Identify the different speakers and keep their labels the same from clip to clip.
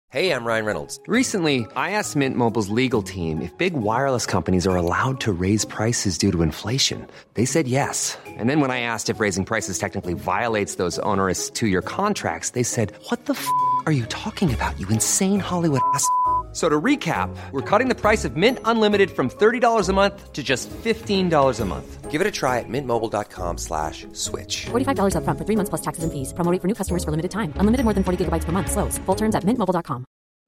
Speaker 1: Hey, I'm Ryan Reynolds.
Speaker 2: Recently, I asked Mint Mobile's legal team if big wireless companies are allowed to raise prices due to inflation. They said yes. And then when I asked if raising prices technically violates those onerous two-year contracts, they said, "What the f*** are you talking about, you insane Hollywood ass?" So to recap, we're cutting the price of Mint Unlimited from $30 a month to just $15 a month.
Speaker 1: Give it a try at mintmobile.com/switch.
Speaker 3: $45 up front for 3 months plus taxes and fees. Promo rate for new customers for limited time. Unlimited more than 40 gigabytes per month. Slows full terms at mintmobile.com.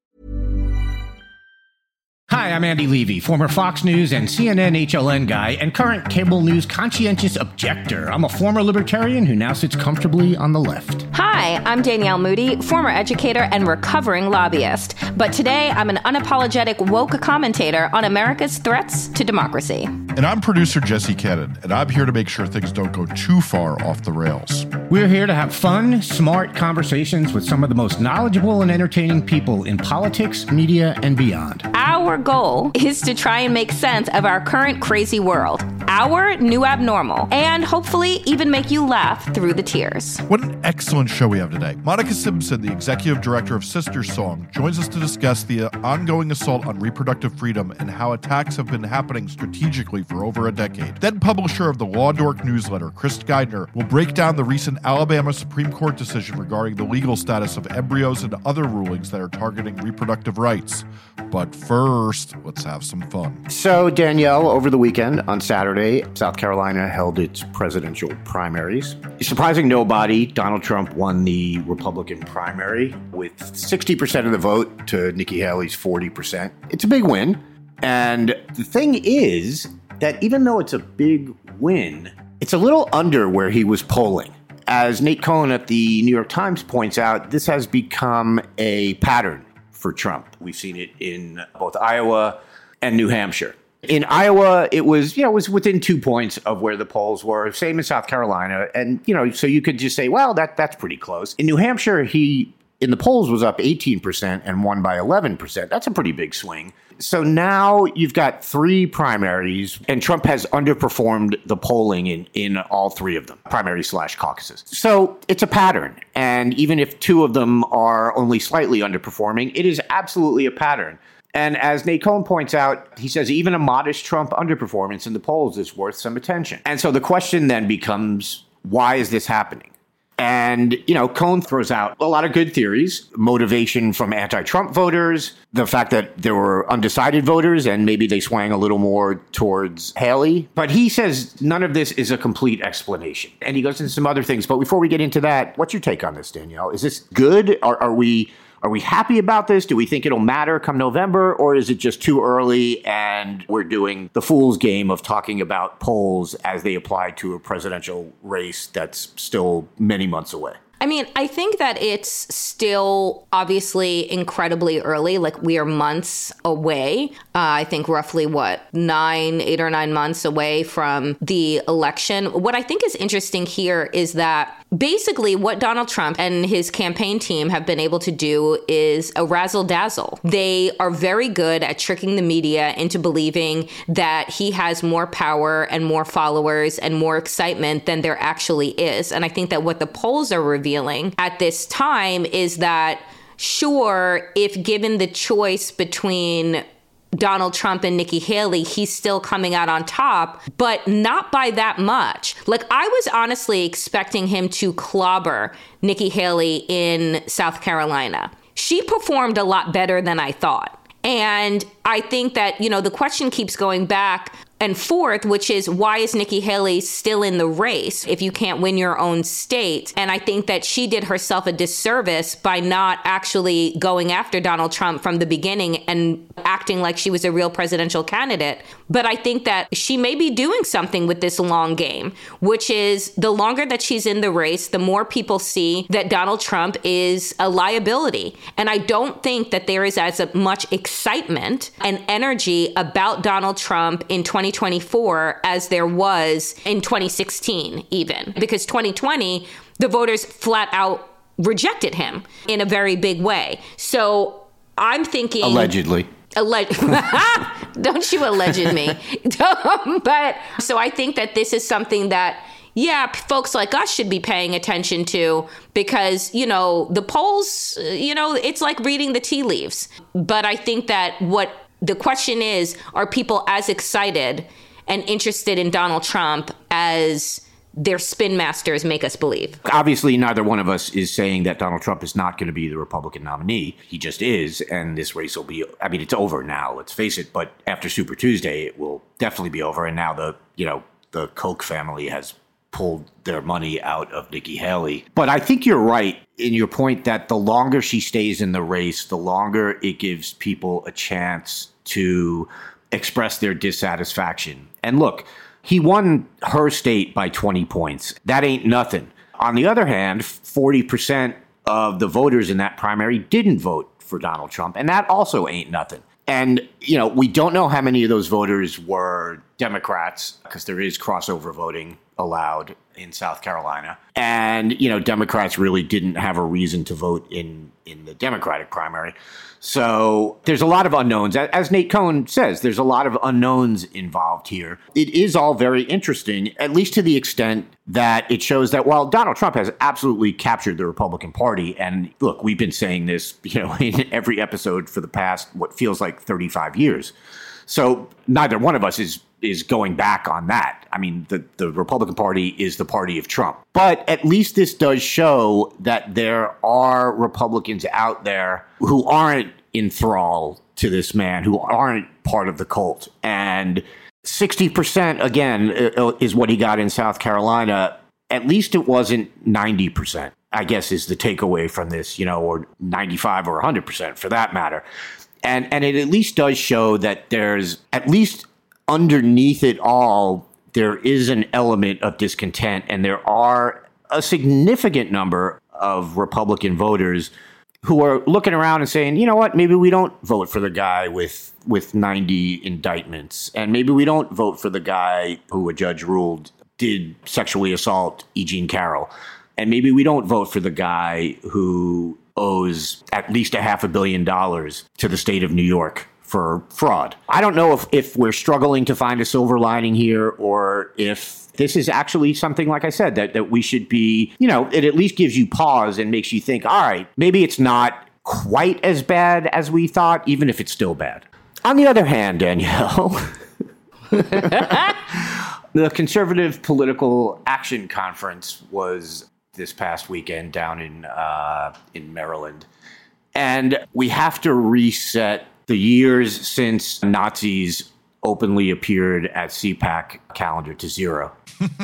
Speaker 4: Hi, I'm Andy Levy, former Fox News and CNN HLN guy and current cable news conscientious objector. I'm a former libertarian who now sits comfortably on the left.
Speaker 5: Hi, I'm Danielle Moody, former educator and recovering lobbyist. But today, I'm an unapologetic woke commentator on America's threats to democracy.
Speaker 6: And I'm producer Jesse Cannon, and I'm here to make sure things don't go too far off the rails.
Speaker 4: We're here to have fun, smart conversations with some of the most knowledgeable and entertaining people in politics, media, and beyond.
Speaker 5: Our goal is to try and make sense of our current crazy world, our new abnormal, and hopefully even make you laugh through the tears.
Speaker 6: What an excellent show we have today. Monica Simpson, the executive director of Sister Song, joins us to discuss the ongoing assault on reproductive freedom and how attacks have been happening strategically for over a decade. Then publisher of the Law Dork newsletter, Chris Geidner, will break down the recent Alabama Supreme Court decision regarding the legal status of embryos and other rulings that are targeting reproductive rights. But first, let's have some fun.
Speaker 7: So, Danielle, over the weekend on Saturday, South Carolina held its presidential primaries. Surprising nobody, Donald Trump won the Republican primary with 60% of the vote to Nikki Haley's 40%. It's a big win. And the thing is that even though it's a big win, it's a little under where he was polling. As Nate Cohn at the New York Times points out, this has become a pattern for Trump. We've seen it in both Iowa and New Hampshire. In Iowa, it was within 2 points of where the polls were. Same in South Carolina. And, so you could just say, well, that's pretty close. In New Hampshire, he, in the polls, was up 18% and won by 11%. That's a pretty big swing. So now you've got 3 primaries, and Trump has underperformed the polling in all 3 of them, primaries/caucuses. So it's a pattern. And even if 2 of them are only slightly underperforming, it is absolutely a pattern. And as Nate Cohn points out, he says even a modest Trump underperformance in the polls is worth some attention. And so the question then becomes, why is this happening? And, Cohn throws out a lot of good theories, motivation from anti-Trump voters, the fact that there were undecided voters and maybe they swang a little more towards Haley. But he says none of this is a complete explanation. And he goes into some other things. But before we get into that, what's your take on this, Danielle? Is this good? Are we happy about this? Do we think it'll matter come November? Or is it just too early and we're doing the fool's game of talking about polls as they apply to a presidential race that's still many months away?
Speaker 5: I mean, I think that it's still obviously incredibly early. Like, we are months away. I think roughly 8 or 9 months away from the election. What I think is interesting here is that basically what Donald Trump and his campaign team have been able to do is a razzle dazzle. They are very good at tricking the media into believing that he has more power and more followers and more excitement than there actually is. And I think that what the polls are revealing at this time is that, sure, if given the choice between Donald Trump and Nikki Haley, he's still coming out on top, but not by that much. Like, I was honestly expecting him to clobber Nikki Haley in South Carolina. She performed a lot better than I thought. And I think that, the question keeps going back and forth, which is, why is Nikki Haley still in the race if you can't win your own state? And I think that she did herself a disservice by not actually going after Donald Trump from the beginning and acting like she was a real presidential candidate. But I think that she may be doing something with this long game, which is the longer that she's in the race, the more people see that Donald Trump is a liability. And I don't think that there is as much excitement and energy about Donald Trump in 2024 as there was in 2016 even. Because 2020, the voters flat out rejected him in a very big way. So I'm thinking...
Speaker 7: Allegedly.
Speaker 5: Don't you alleged me. But so I think that this is something that folks like us should be paying attention to, because, you know, the polls, you know, it's like reading the tea leaves. But I think that what the question is, are people as excited and interested in Donald Trump as their spin masters make us believe?
Speaker 7: Obviously, neither one of us is saying that Donald Trump is not going to be the Republican nominee. He just is. And this race will be, I mean, it's over now, let's face it. But after Super Tuesday, it will definitely be over. And now the Koch family has pulled their money out of Nikki Haley. But I think you're right in your point that the longer she stays in the race, the longer it gives people a chance to express their dissatisfaction. And look, he won her state by 20 points. That ain't nothing. On the other hand, 40% of the voters in that primary didn't vote for Donald Trump, and that also ain't nothing. And, you know, we don't know how many of those voters were Democrats, because there is crossover voting allowed in South Carolina. And, you know, Democrats really didn't have a reason to vote in the Democratic primary. So there's a lot of unknowns. As Nate Cohn says, there's a lot of unknowns involved here. It is all very interesting, at least to the extent that it shows that while Donald Trump has absolutely captured the Republican Party, and look, we've been saying this, you know, in every episode for the past, what feels like 35 years. So neither one of us is going back on that. I mean, the Republican Party is the party of Trump. But at least this does show that there are Republicans out there who aren't in thrall to this man, who aren't part of the cult. And 60%, again, is what he got in South Carolina. At least it wasn't 90%, I guess, is the takeaway from this, you know, or 95 or 100% for that matter. And it at least does show that there's, at least underneath it all, there is an element of discontent, and there are a significant number of Republican voters who are looking around and saying, you know what, maybe we don't vote for the guy with 90 indictments, and maybe we don't vote for the guy who a judge ruled did sexually assault E. Jean Carroll, and maybe we don't vote for the guy who owes at least $500 million to the state of New York for fraud. I don't know if we're struggling to find a silver lining here, or if this is actually something, like I said, that we should be, you know, it at least gives you pause and makes you think, all right, maybe it's not quite as bad as we thought, even if it's still bad. On the other hand, Danielle, the Conservative Political Action Conference was this past weekend down in Maryland. And we have to reset the years since Nazis openly appeared at CPAC calendar to zero.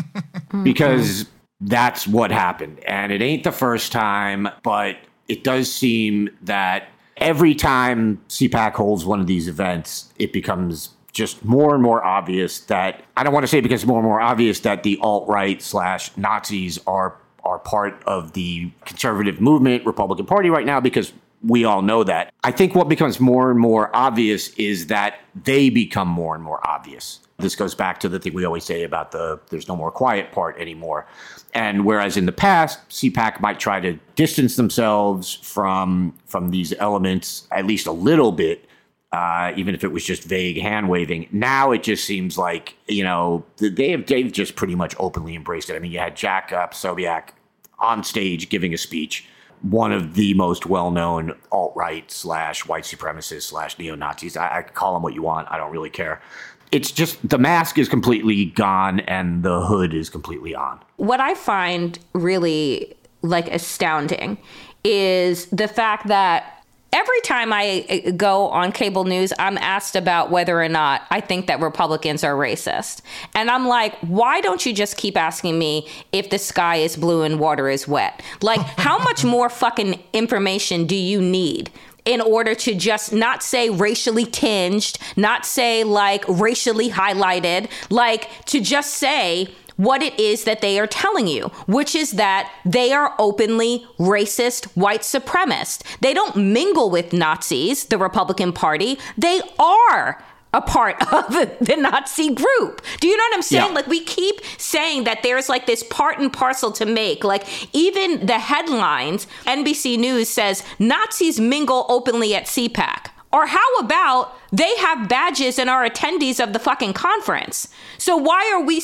Speaker 7: Because that's what happened. And it ain't the first time, but it does seem that every time CPAC holds one of these events, it becomes just more and more obvious that, I don't want to say because it's more and more obvious that the alt-right / Nazis are part of the conservative movement, Republican Party right now, because we all know that. I think what becomes more and more obvious is that they become more and more obvious. This goes back to the thing we always say about there's no more quiet part anymore. And whereas in the past, CPAC might try to distance themselves from these elements at least a little bit, even if it was just vague hand waving. Now it just seems like, you know, they've just pretty much openly embraced it. I mean, you had Jack Posobiec on stage giving a speech, one of the most well-known alt-right / white supremacists / neo-Nazis. I call them what you want. I don't really care. It's just the mask is completely gone and the hood is completely on.
Speaker 5: What I find really astounding is the fact that every time I go on cable news, I'm asked about whether or not I think that Republicans are racist. And I'm like, why don't you just keep asking me if the sky is blue and water is wet? Like, how much more fucking information do you need in order to just not say racially tinged, not say racially highlighted, to just say what it is that they are telling you, which is that they are openly racist, white supremacist. They don't mingle with Nazis, the Republican Party. They are a part of the Nazi group. Do you know what I'm saying?
Speaker 7: Yeah.
Speaker 5: We keep saying that there's this part and parcel to make. Even the headlines, NBC News says Nazis mingle openly at CPAC. Or how about they have badges and are attendees of the fucking conference? So why are we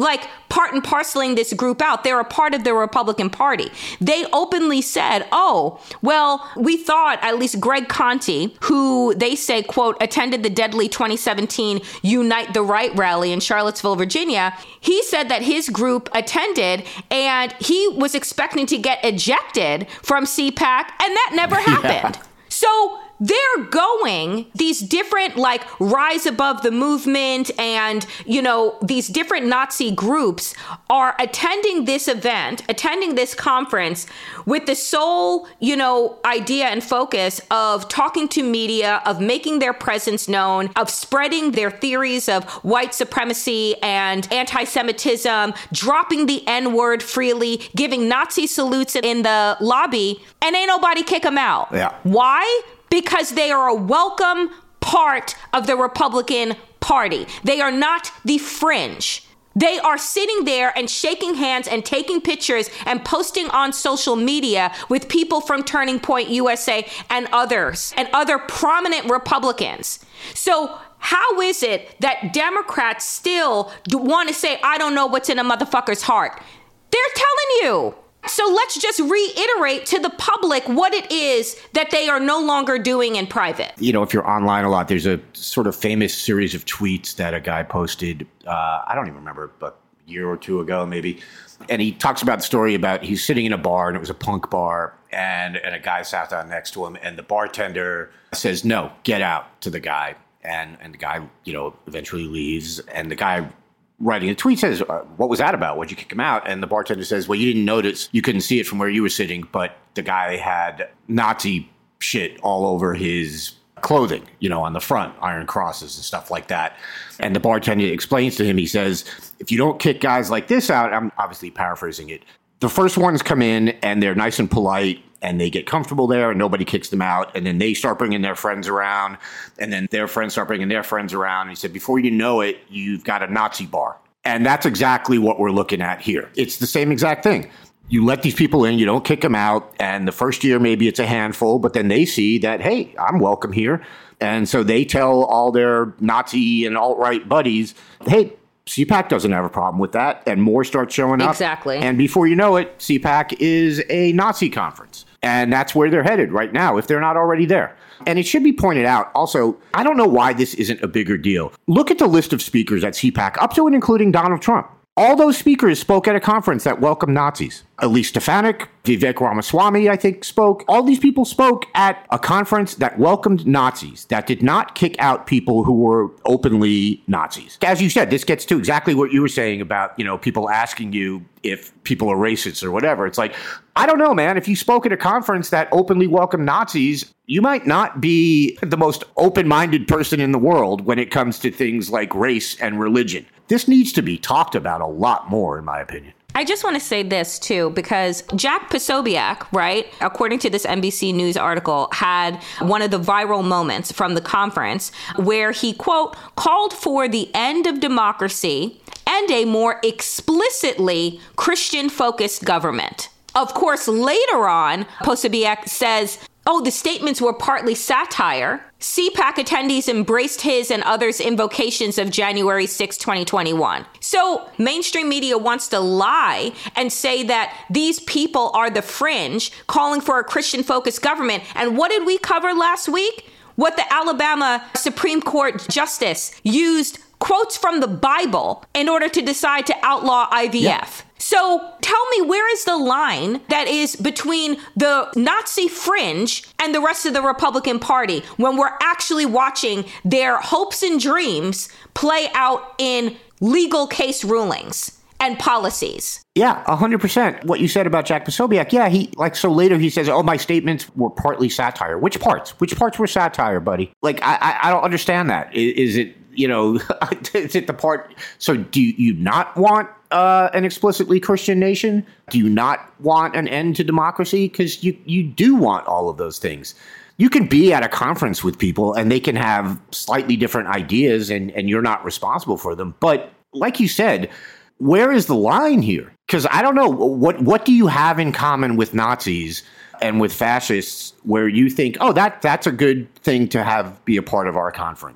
Speaker 5: like part and parceling this group out. They're a part of the Republican Party. They openly said, oh, well, we thought at least Greg Conti, who they say, quote, attended the deadly 2017 Unite the Right rally in Charlottesville, Virginia. He said that his group attended and he was expecting to get ejected from CPAC, and that never happened. Yeah. So they're going, these different like rise above the movement and, you know, these different Nazi groups are attending this event, attending this conference with the sole, you know, idea and focus of talking to media, of making their presence known, of spreading their theories of white supremacy and anti-Semitism, dropping the N-word freely, giving Nazi salutes in the lobby, and ain't nobody kick them out.
Speaker 7: Yeah.
Speaker 5: Why? Because they are a welcome part of the Republican Party. They are not the fringe. They are sitting there and shaking hands and taking pictures and posting on social media with people from Turning Point USA and others and other prominent Republicans. So how is it that Democrats still want to say, I don't know what's in a motherfucker's heart? They're telling you. So let's just reiterate to the public what it is that they are no longer doing in private.
Speaker 7: You know, if you're online a lot, there's a sort of famous series of tweets that a guy posted, I don't even remember, but a year or two ago maybe. And he talks about the story about he's sitting in a bar, and it was a punk bar, and a guy sat down next to him, and the bartender says, no, get out, to the guy. And the guy, you know, eventually leaves, and the guy writing a tweet says, what was that about? Why'd you kick him out? And the bartender says, well, you didn't notice. You couldn't see it from where you were sitting, but the guy had Nazi shit all over his clothing, you know, on the front, iron crosses and stuff like that. And the bartender explains to him, he says, if you don't kick guys like this out, I'm obviously paraphrasing it, the first ones come in and they're nice and polite and they get comfortable there and nobody kicks them out. And then they start bringing their friends around, and then their friends start bringing their friends around. And he said, before you know it, you've got a Nazi bar. And that's exactly what we're looking at here. It's the same exact thing. You let these people in, you don't kick them out. And the first year, maybe it's a handful, but then they see that, hey, I'm welcome here. And so they tell all their Nazi and alt-right buddies, hey, CPAC doesn't have a problem with that. And more start showing up.
Speaker 5: Exactly.
Speaker 7: And before you know it, CPAC is a Nazi conference. And that's where they're headed right now, if they're not already there. And it should be pointed out, also, I don't know why this isn't a bigger deal. Look at the list of speakers at CPAC, up to and including Donald Trump. All those speakers spoke at a conference that welcomed Nazis. Elise Stefanik, Vivek Ramaswamy, I think, spoke. All these people spoke at a conference that welcomed Nazis, that did not kick out people who were openly Nazis. As you said, this gets to exactly what you were saying about, you know, people asking you if people are racist or whatever. It's like, I don't know, man. If you spoke at a conference that openly welcomed Nazis, you might not be the most open-minded person in the world when it comes to things like race and religion. This needs to be talked about a lot more, in my opinion.
Speaker 5: I just want to say this, too, because Jack Posobiec, right, according to this NBC News article, had one of the viral moments from the conference where he, quote, called for the end of democracy and a more explicitly Christian-focused government. Of course, later on, Posobiec says, oh, the statements were partly satire. CPAC attendees embraced his and others' invocations of January 6, 2021. So mainstream media wants to lie and say that these people are the fringe, calling for a Christian-focused government. And what did we cover last week? What the Alabama Supreme Court justice used quotes from the Bible in order to decide to outlaw IVF. Yeah. So tell me, where is the line that is between the Nazi fringe and the rest of the Republican Party when we're actually watching their hopes and dreams play out in legal case rulings and policies?
Speaker 7: Yeah, 100%. What you said about Jack Posobiec. Yeah, so later he says, oh, my statements were partly satire. Which parts? Which parts were satire, buddy? Like, I don't understand that. Is it, you know, is it the part? So do you not want an explicitly Christian nation? Do you not want an end to democracy? Because you do want all of those things. You can be at a conference with people and they can have slightly different ideas and you're not responsible for them. But like you said, where is the line here? Because I don't know, what do you have in common with Nazis and with fascists where you think, oh, that's a good thing to have be a part of our conference?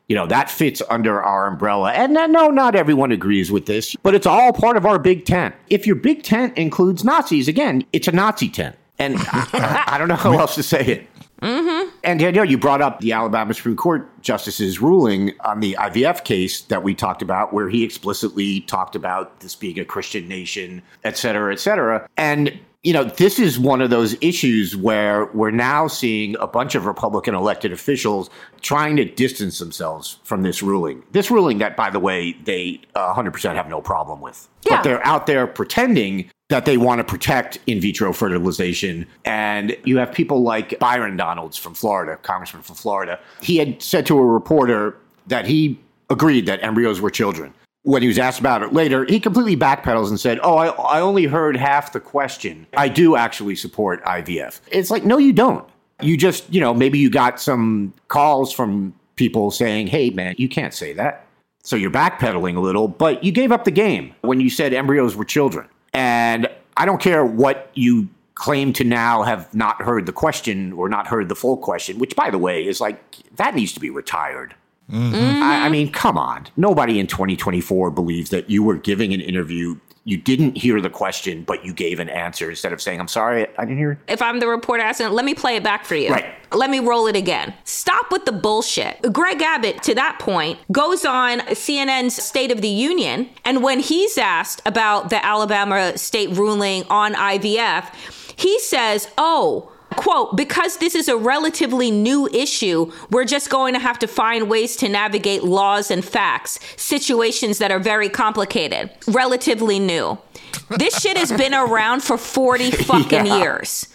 Speaker 7: That fits under our umbrella. And no, not everyone agrees with this, but it's all part of our big tent. If your big tent includes Nazis, again, it's a Nazi tent. And I don't know how else to say it. Mm-hmm. And Danielle, you brought up the Alabama Supreme Court Justice's ruling on the IVF case that we talked about, where he explicitly talked about this being a Christian nation, et cetera, et cetera. And this is one of those issues where we're now seeing a bunch of Republican elected officials trying to distance themselves from this ruling. This ruling that, by the way, they 100% have no problem with. Yeah. But they're out there pretending that they want to protect in vitro fertilization. And you have people like Byron Donalds from Florida, congressman from Florida. He had said to a reporter that he agreed that embryos were children. When he was asked about it later, he completely backpedals and said, I only heard half the question. I do actually support IVF. It's like, no, you don't. You just, maybe you got some calls from people saying, hey, man, you can't say that. So you're backpedaling a little, but you gave up the game when you said embryos were children. And I don't care what you claim to now have not heard the question or not heard the full question, which, by the way, is like, that needs to be retired. Mm-hmm. I mean, come on. Nobody in 2024 believes that you were giving an interview, you didn't hear the question, but you gave an answer instead of saying, I'm sorry, I didn't hear it.
Speaker 5: If I'm the reporter asking, let me play it back for you.
Speaker 7: Right.
Speaker 5: Let me roll it again. Stop with the bullshit. Greg Abbott, to that point, goes on CNN's State of the Union, and when he's asked about the Alabama state ruling on IVF, he says, quote, because this is a relatively new issue, we're just going to have to find ways to navigate laws and facts, situations that are very complicated, relatively new. This shit has been around for 40 fucking years.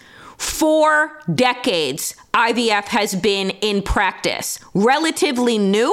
Speaker 5: 4 decades, IVF has been in practice. Relatively new?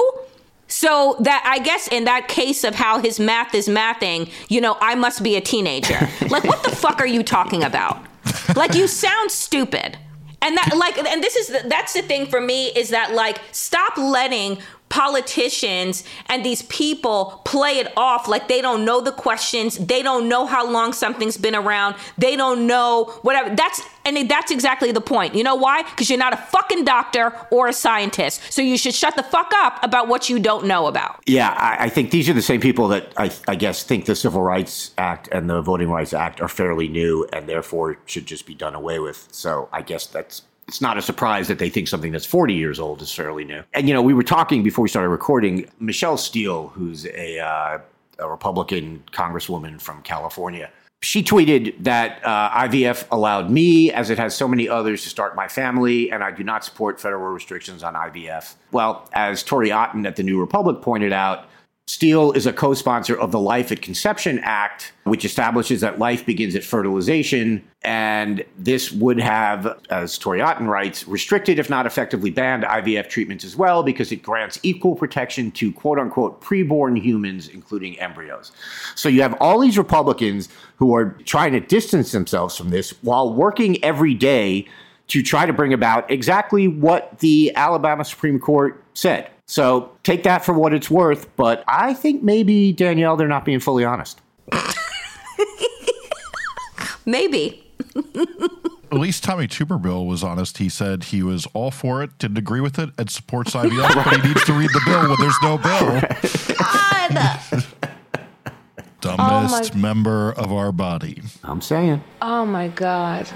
Speaker 5: So that, I guess, in that case of how his math is mathing, I must be a teenager. Like, what the fuck are you talking about? Like, you sound stupid. And that's the thing for me, is that, stop letting politicians and these people play it off like they don't know the questions. They don't know how long something's been around. They don't know whatever. That's exactly the point. You know why? Because you're not a fucking doctor or a scientist. So you should shut the fuck up about what you don't know about.
Speaker 7: Yeah, I think these are the same people that I guess think the Civil Rights Act and the Voting Rights Act are fairly new and therefore should just be done away with. So I guess it's not a surprise that they think something that's 40 years old is fairly new. And, we were talking before we started recording, Michelle Steele, who's a Republican congresswoman from California, she tweeted that IVF allowed me, as it has so many others, to start my family, and I do not support federal restrictions on IVF. Well, as Tori Otten at the New Republic pointed out, Steele is a co-sponsor of the Life at Conception Act, which establishes that life begins at fertilization. And this would have, as Tori Otten writes, restricted, if not effectively banned, IVF treatments as well, because it grants equal protection to quote unquote preborn humans, including embryos. So you have all these Republicans who are trying to distance themselves from this while working every day to try to bring about exactly what the Alabama Supreme Court said. So take that for what it's worth, but I think maybe, Danielle, they're not being fully honest.
Speaker 5: Maybe.
Speaker 6: At least Tommy Tuberville was honest. He said he was all for it, didn't agree with it, and supports IVF, but he needs to read the bill when there's no bill. Dumbest member of our body.
Speaker 7: I'm saying.
Speaker 5: Oh, my God.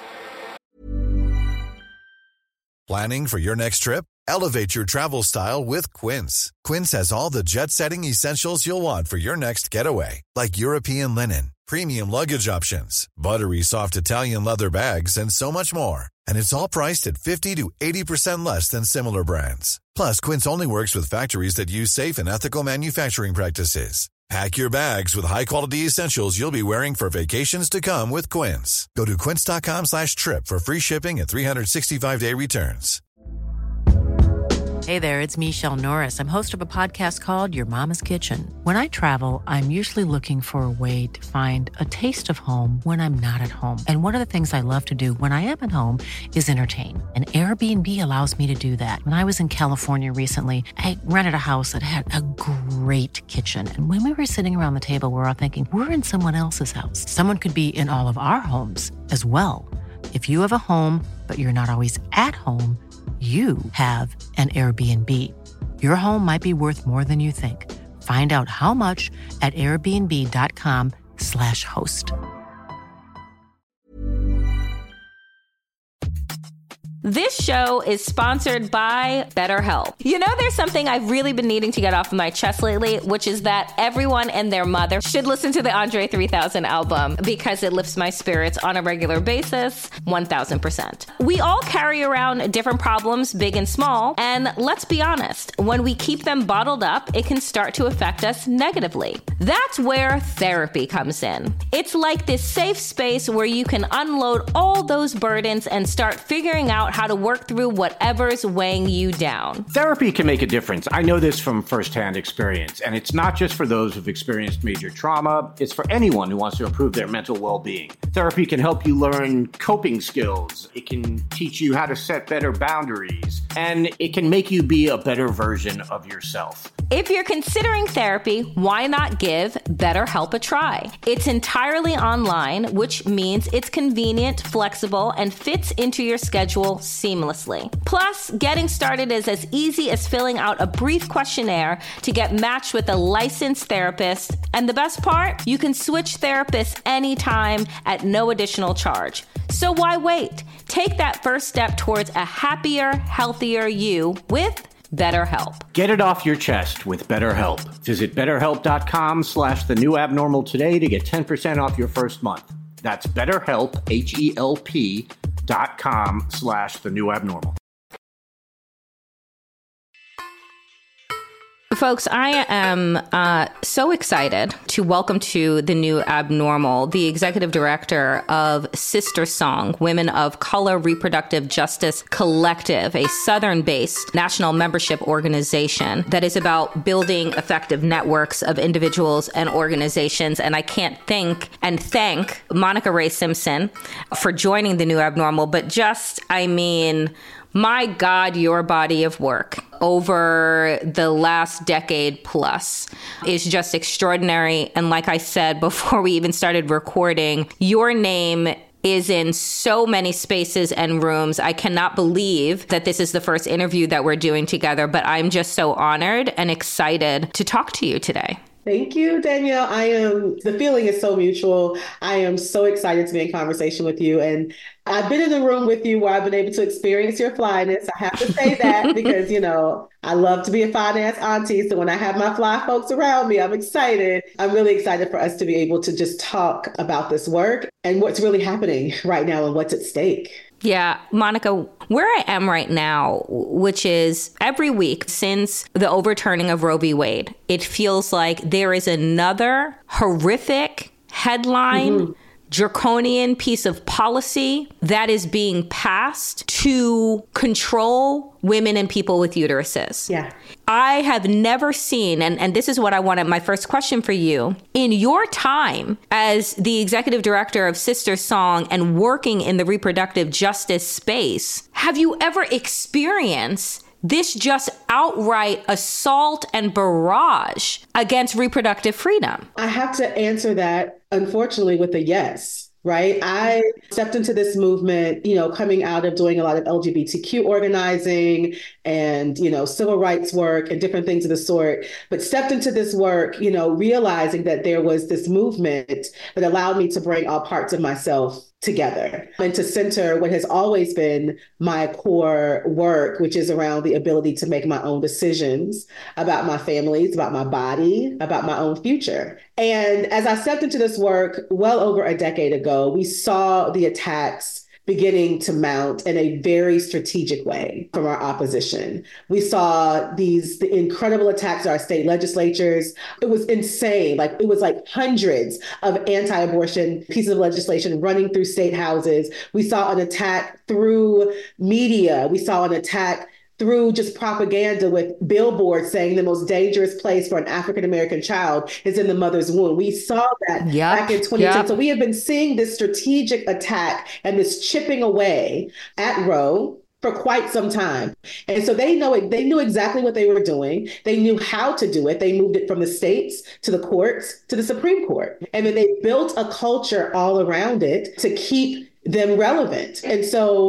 Speaker 8: Planning for your next trip? Elevate your travel style with Quince. Quince has all the jet-setting essentials you'll want for your next getaway, like European linen, premium luggage options, buttery soft Italian leather bags, and so much more. And it's all priced at 50 to 80% less than similar brands. Plus, Quince only works with factories that use safe and ethical manufacturing practices. Pack your bags with high-quality essentials you'll be wearing for vacations to come with Quince. Go to quince.com/trip for free shipping and 365-day returns.
Speaker 9: Hey there, it's Michelle Norris. I'm host of a podcast called Your Mama's Kitchen. When I travel, I'm usually looking for a way to find a taste of home when I'm not at home. And one of the things I love to do when I am at home is entertain. And Airbnb allows me to do that. When I was in California recently, I rented a house that had a great kitchen. And when we were sitting around the table, we were all thinking, we're in someone else's house. Someone could be in all of our homes as well. If you have a home, but you're not always at home, you have an Airbnb. Your home might be worth more than you think. Find out how much at airbnb.com/host.
Speaker 5: This show is sponsored by BetterHelp. You know, there's something I've really been needing to get off of my chest lately, which is that everyone and their mother should listen to the Andre 3000 album because it lifts my spirits on a regular basis, 1000%. We all carry around different problems, big and small, and let's be honest, when we keep them bottled up, it can start to affect us negatively. That's where therapy comes in. It's like this safe space where you can unload all those burdens and start figuring out how to work through whatever's weighing you down.
Speaker 7: Therapy can make a difference. I know this from firsthand experience, and it's not just for those who've experienced major trauma. It's for anyone who wants to improve their mental well-being. Therapy can help you learn coping skills. It can teach you how to set better boundaries, and it can make you be a better version of yourself.
Speaker 5: If you're considering therapy, why not give BetterHelp a try? It's entirely online, which means it's convenient, flexible, and fits into your schedule seamlessly. Plus, getting started is as easy as filling out a brief questionnaire to get matched with a licensed therapist. And the best part? You can switch therapists anytime at no additional charge. So why wait? Take that first step towards a happier, healthier you with BetterHelp.
Speaker 7: Get it off your chest with BetterHelp. Visit BetterHelp.com/thenewabnormal today to get 10% off your first month. That's BetterHelp, HELP.com/thenewabnormal.
Speaker 5: Folks, I am so excited to welcome to The New Abnormal the executive director of SisterSong, Women of Color Reproductive Justice Collective, a Southern-based national membership organization that is about building effective networks of individuals and organizations. And I can't thank Monica Ray Simpson for joining The New Abnormal, but my God, your body of work over the last decade plus is just extraordinary. And like I said before we even started recording, your name is in so many spaces and rooms. I cannot believe that this is the first interview that we're doing together, but I'm just so honored and excited to talk to you today.
Speaker 10: Thank you, Danielle. The feeling is so mutual. I am so excited to be in conversation with you. And I've been in the room with you where I've been able to experience your flyness. I have to say that because, I love to be a fine-ass auntie. So when I have my fly folks around me, I'm excited. I'm really excited for us to be able to just talk about this work and what's really happening right now and what's at stake.
Speaker 5: Yeah, Monica, where I am right now, which is every week since the overturning of Roe v. Wade, it feels like there is another horrific headline, draconian piece of policy that is being passed to control women and people with uteruses.
Speaker 10: Yeah.
Speaker 5: I have never seen, and this is what I wanted, my first question for you. In your time as the executive director of SisterSong and working in the reproductive justice space, have you ever experienced this just outright assault and barrage against reproductive freedom?
Speaker 10: I have to answer that, unfortunately, with a yes. Right. I stepped into this movement, coming out of doing a lot of LGBTQ organizing and, civil rights work and different things of the sort, but stepped into this work, realizing that there was this movement that allowed me to bring all parts of myself together and to center what has always been my core work, which is around the ability to make my own decisions about my families, about my body, about my own future. And as I stepped into this work well over a decade ago, we saw the attacks beginning to mount in a very strategic way from our opposition. We saw the incredible attacks at our state legislatures. It was insane. It was hundreds of anti-abortion pieces of legislation running through state houses. We saw an attack through media. We saw an attack through just propaganda with billboards saying the most dangerous place for an African-American child is in the mother's womb. We saw that back in 2010. Yep. So we have been seeing this strategic attack and this chipping away at Roe for quite some time. And so they knew exactly what they were doing. They knew how to do it. They moved it from the states to the courts to the Supreme Court. And then they built a culture all around it to keep them relevant. And so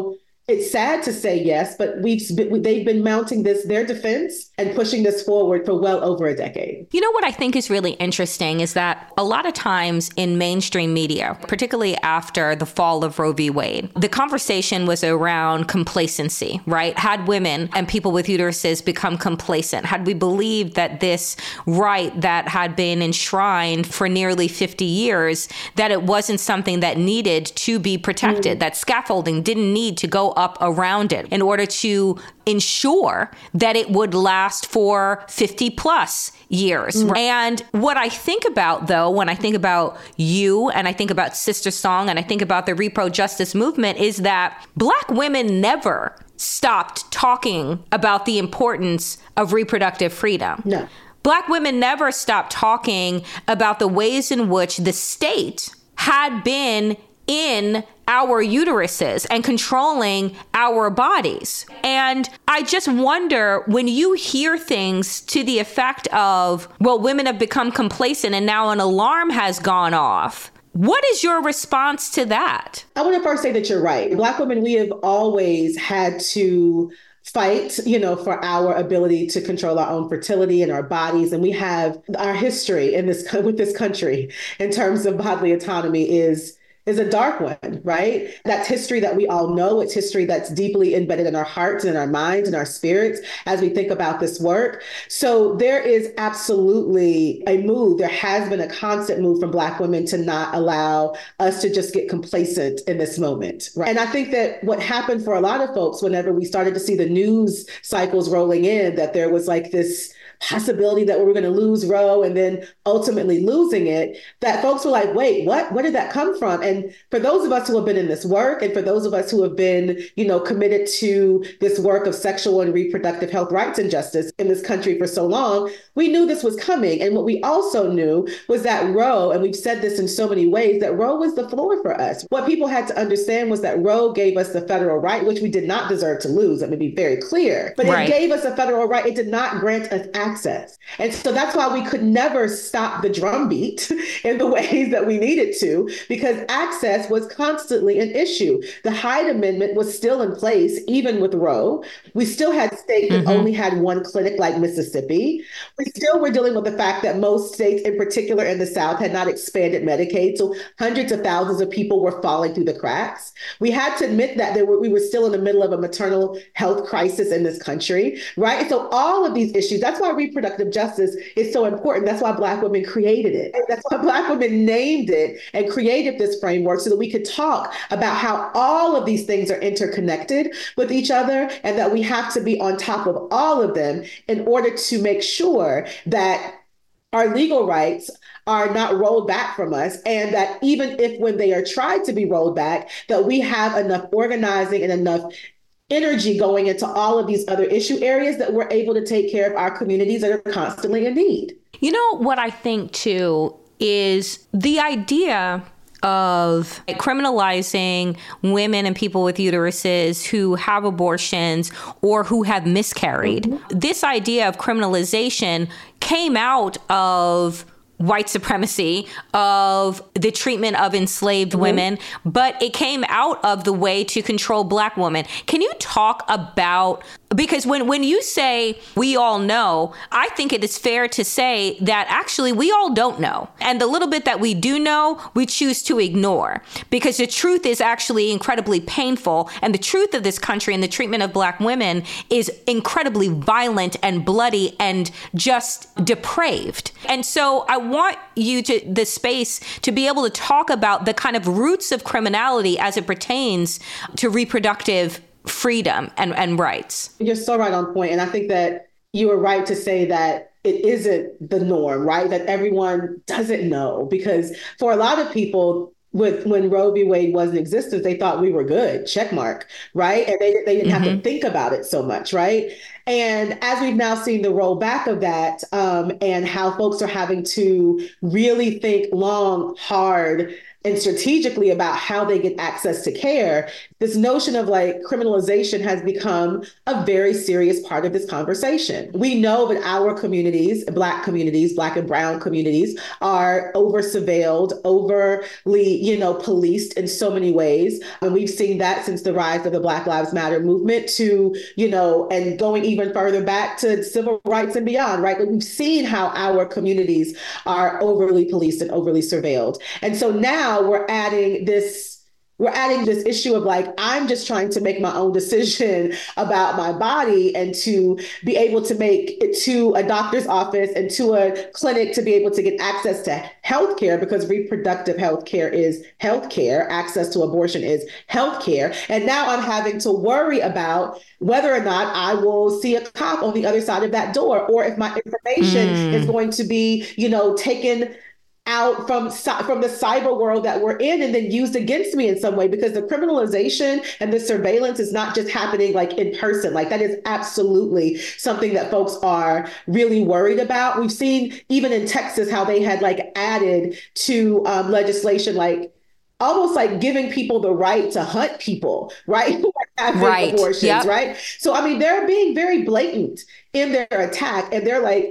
Speaker 10: it's sad to say yes, but they've been mounting their defense and pushing this forward for well over a decade.
Speaker 5: You know what I think is really interesting is that a lot of times in mainstream media, particularly after the fall of Roe v. Wade, the conversation was around complacency, right? Had women and people with uteruses become complacent? Had we believed that this right that had been enshrined for nearly 50 years, that it wasn't something that needed to be protected, that scaffolding didn't need to go up around it in order to ensure that it would last for 50 plus years. And what I think about, though, when I think about you and I think about Sister Song and I think about the repro justice movement, is that Black women never stopped talking about the importance of reproductive freedom.
Speaker 10: No.
Speaker 5: Black women never stopped talking about the ways in which the state had been in our uteruses and controlling our bodies. And I just wonder, when you hear things to the effect of, well, women have become complacent and now an alarm has gone off, what is your response to that?
Speaker 10: I want to first say that you're right. Black women, we have always had to fight, for our ability to control our own fertility and our bodies. And we have our history with this country in terms of bodily autonomy is a dark one, right? That's history that we all know. It's history that's deeply embedded in our hearts and our minds and our spirits as we think about this work. So there is absolutely a move. There has been a constant move from Black women to not allow us to just get complacent in this moment, right? And I think that what happened for a lot of folks, whenever we started to see the news cycles rolling in, that there was like this possibility that we were going to lose Roe and then ultimately losing it, that folks were like, wait, what? Where did that come from? And for those of us who have been in this work, and for those of us who have been, committed to this work of sexual and reproductive health rights and justice in this country for so long, we knew this was coming. And what we also knew was that Roe, and we've said this in so many ways, that Roe was the floor for us. What people had to understand was that Roe gave us the federal right, which we did not deserve to lose. Let me be very clear. But It gave us a federal right. It did not grant us access. And so that's why we could never stop the drumbeat in the ways that we needed to, because access was constantly an issue. The Hyde Amendment was still in place, even with Roe. We still had states that only had one clinic, like Mississippi. We still were dealing with the fact that most states, in particular in the South, had not expanded Medicaid. So hundreds of thousands of people were falling through the cracks. We had to admit that we were still in the middle of a maternal health crisis in this country, right? And so all of these issues, that's why reproductive justice is so important. That's why Black women created it. That's why Black women named it and created this framework so that we could talk about how all of these things are interconnected with each other, and that we have to be on top of all of them in order to make sure that our legal rights are not rolled back from us, and that even if when they are tried to be rolled back, that we have enough organizing and enough energy going into all of these other issue areas that we're able to take care of our communities that are constantly in need.
Speaker 5: You know what I think too is the idea of criminalizing women and people with uteruses who have abortions or who have miscarried. This idea of criminalization came out of white supremacy, of the treatment of enslaved women, but it came out of the way to control Black women. Can you talk about, because when you say we all know, I think it is fair to say that actually we all don't know. And the little bit that we do know, we choose to ignore, because the truth is actually incredibly painful. And the truth of this country and the treatment of Black women is incredibly violent and bloody and just depraved. And so I want you to the space to be able to talk about the kind of roots of criminality as it pertains to reproductive freedom and rights.
Speaker 10: You're so right on point. And I think that you were right to say that it isn't the norm, right? That everyone doesn't know, because for a lot of people, when Roe v. Wade was in existence, they thought we were good, check mark, right? And they didn't have to think about it so much, right? And as we've now seen the rollback of that, and how folks are having to really think long, hard and strategically about how they get access to care, this notion of like criminalization has become a very serious part of this conversation. We know that our communities, Black and brown communities, are over surveilled, overly, policed in so many ways. And we've seen that since the rise of the Black Lives Matter movement to, and going even further back to civil rights and beyond, right? But we've seen how our communities are overly policed and overly surveilled. And so now we're adding this issue of like, I'm just trying to make my own decision about my body and to be able to make it to a doctor's office and to a clinic to be able to get access to healthcare, because reproductive healthcare is healthcare. Access to abortion is healthcare. And now I'm having to worry about whether or not I will see a cop on the other side of that door, or if my information is going to be, taken out from the cyber world that we're in and then used against me in some way, because the criminalization and the surveillance is not just happening like in person. Like that is absolutely something that folks are really worried about. We've seen even in Texas how they had like added to legislation, like almost like giving people the right to hunt people, right? Who are having abortions, right? So, I mean, they're being very blatant in their attack, and they're like,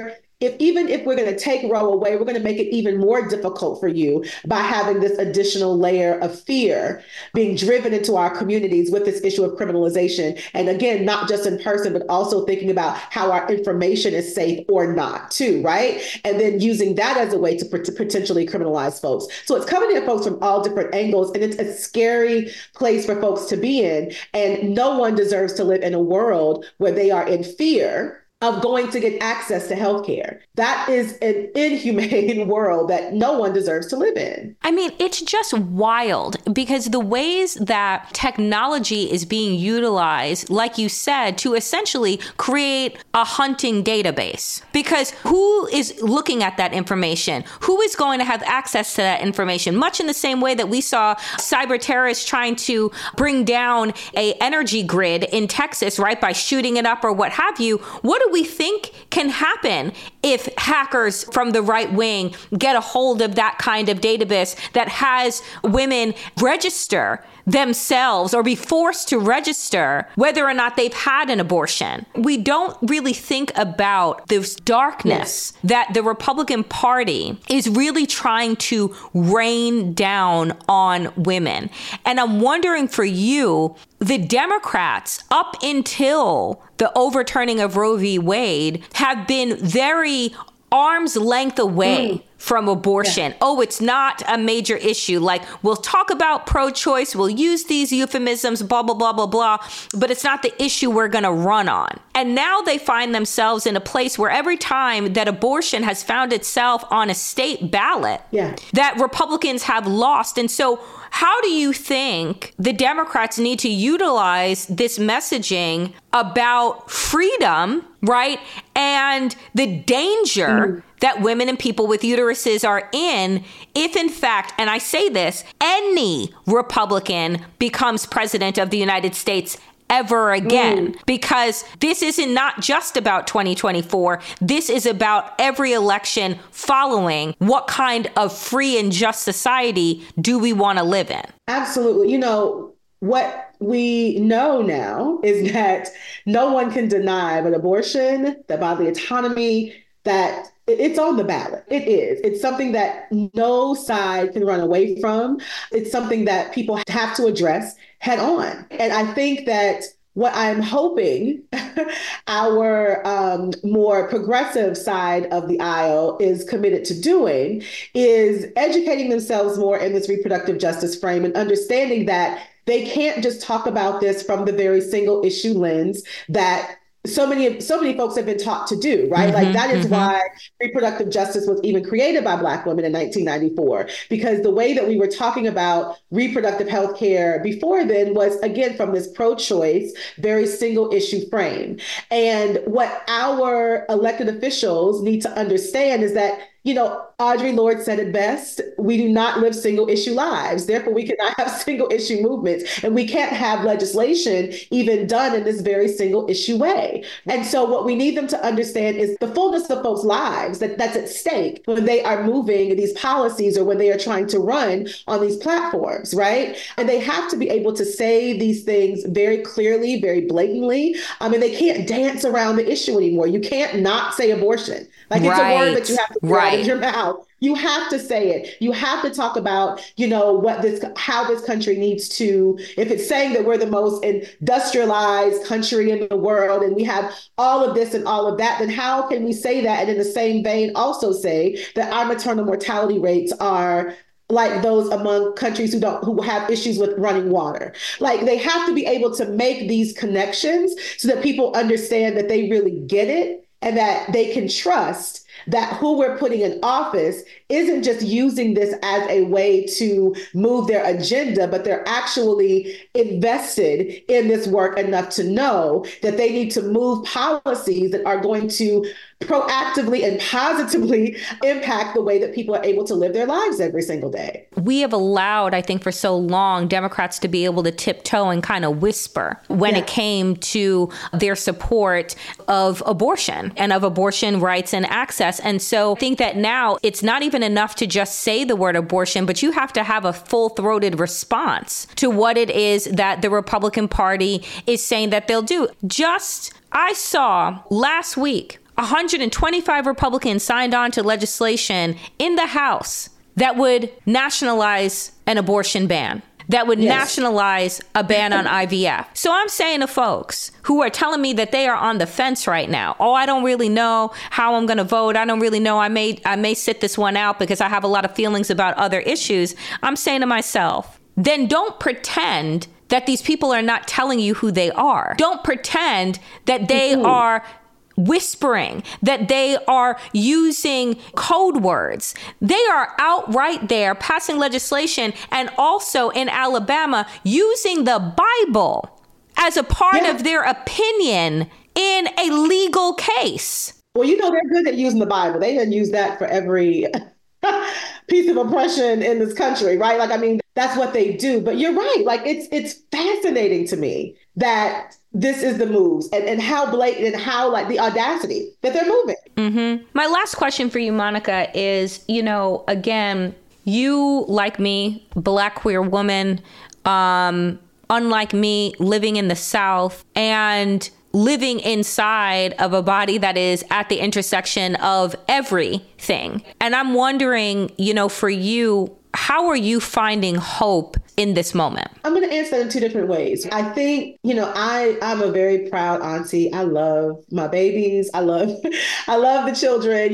Speaker 10: even if we're going to take Roe away, we're going to make it even more difficult for you by having this additional layer of fear being driven into our communities with this issue of criminalization. And again, not just in person, but also thinking about how our information is safe or not too, right? And then using that as a way to potentially criminalize folks. So it's coming at folks from all different angles, and it's a scary place for folks to be in. And no one deserves to live in a world where they are in fear of going to get access to healthcare. That is an inhumane world that no one deserves to live in.
Speaker 5: I mean, it's just wild because the ways that technology is being utilized, like you said, to essentially create a hunting database. Because who is looking at that information? Who is going to have access to that information? Much in the same way that we saw cyber terrorists trying to bring down a energy grid in Texas, right, by shooting it up or what have you. What do we think can happen if hackers from the right wing get a hold of that kind of database that has women register themselves or be forced to register whether or not they've had an abortion? We don't really think about this darkness that the Republican Party is really trying to rain down on women. And I'm wondering for you, the Democrats, up until the overturning of Roe v. Wade, have been very arm's length away from abortion. Yeah. Oh, it's not a major issue. Like, we'll talk about pro-choice, we'll use these euphemisms, blah, blah, blah, blah, blah, but it's not the issue we're going to run on. And now they find themselves in a place where every time that abortion has found itself on a state ballot, that Republicans have lost. And so how do you think the Democrats need to utilize this messaging about freedom, right, and the danger that women and people with uteruses are in if, in fact, and I say this, any Republican becomes president of the United States ever again? Because this isn't not just about 2024. This is about every election following. What kind of free and just society do we want to live in?
Speaker 10: Absolutely. You know, what we know now is that no one can deny that abortion, that bodily autonomy, that it's on the ballot. It is. It's something that no side can run away from. It's something that people have to address head on. And I think that what I'm hoping our more progressive side of the aisle is committed to doing is educating themselves more in this reproductive justice frame and understanding that they can't just talk about this from the very single issue lens that so many folks have been taught to do, right? Like that is why reproductive justice was even created by Black women in 1994, because the way that we were talking about reproductive health care before then was, again, from this pro-choice, very single issue frame. And what our elected officials need to understand is that Audre Lorde said it best. We do not live single issue lives. Therefore, we cannot have single issue movements, and we can't have legislation even done in this very single issue way. And so what we need them to understand is the fullness of folks' lives that's at stake when they are moving these policies or when they are trying to run on these platforms, right? And they have to be able to say these things very clearly, very blatantly. I mean, they can't dance around the issue anymore. You can't not say abortion. Like, it's a word that you have to get out of your mouth. You have to say it. You have to talk about, how this country needs to, if it's saying that we're the most industrialized country in the world and we have all of this and all of that, then how can we say that? And in the same vein, also say that our maternal mortality rates are like those among countries who have issues with running water. Like, they have to be able to make these connections so that people understand that they really get it and that they can trust that who we're putting in office isn't just using this as a way to move their agenda, but they're actually invested in this work enough to know that they need to move policies that are going to proactively and positively impact the way that people are able to live their lives every single day.
Speaker 5: We have allowed, I think, for so long, Democrats to be able to tiptoe and kind of whisper when it came to their support of abortion and of abortion rights and access. And so I think that now it's not even enough to just say the word abortion, but you have to have a full-throated response to what it is that the Republican Party is saying that they'll do. I saw last week, 125 Republicans signed on to legislation in the House that would nationalize an abortion ban, that would nationalize a ban on IVF. So I'm saying to folks who are telling me that they are on the fence right now, I don't really know how I'm going to vote. I don't really know. I may sit this one out because I have a lot of feelings about other issues. I'm saying to myself, then don't pretend that these people are not telling you who they are. Don't pretend that they are whispering, that they are using code words. They are out right there passing legislation and also in Alabama using the Bible as a part of their opinion in a legal case.
Speaker 10: Well, they're good at using the Bible. They didn't use that for every piece of oppression in this country, right? Like, I mean, that's what they do. But you're right. Like, it's fascinating to me that this is the moves and how blatant and how, like, the audacity that they're moving.
Speaker 5: Mm-hmm. My last question for you, Monica, is, again, you, like me, Black queer woman, unlike me, living in the South and living inside of a body that is at the intersection of everything. And I'm wondering, for you, how are you finding hope in this moment?
Speaker 10: I'm going to answer that in two different ways. I think, I'm a very proud auntie. I love my babies. I love the children,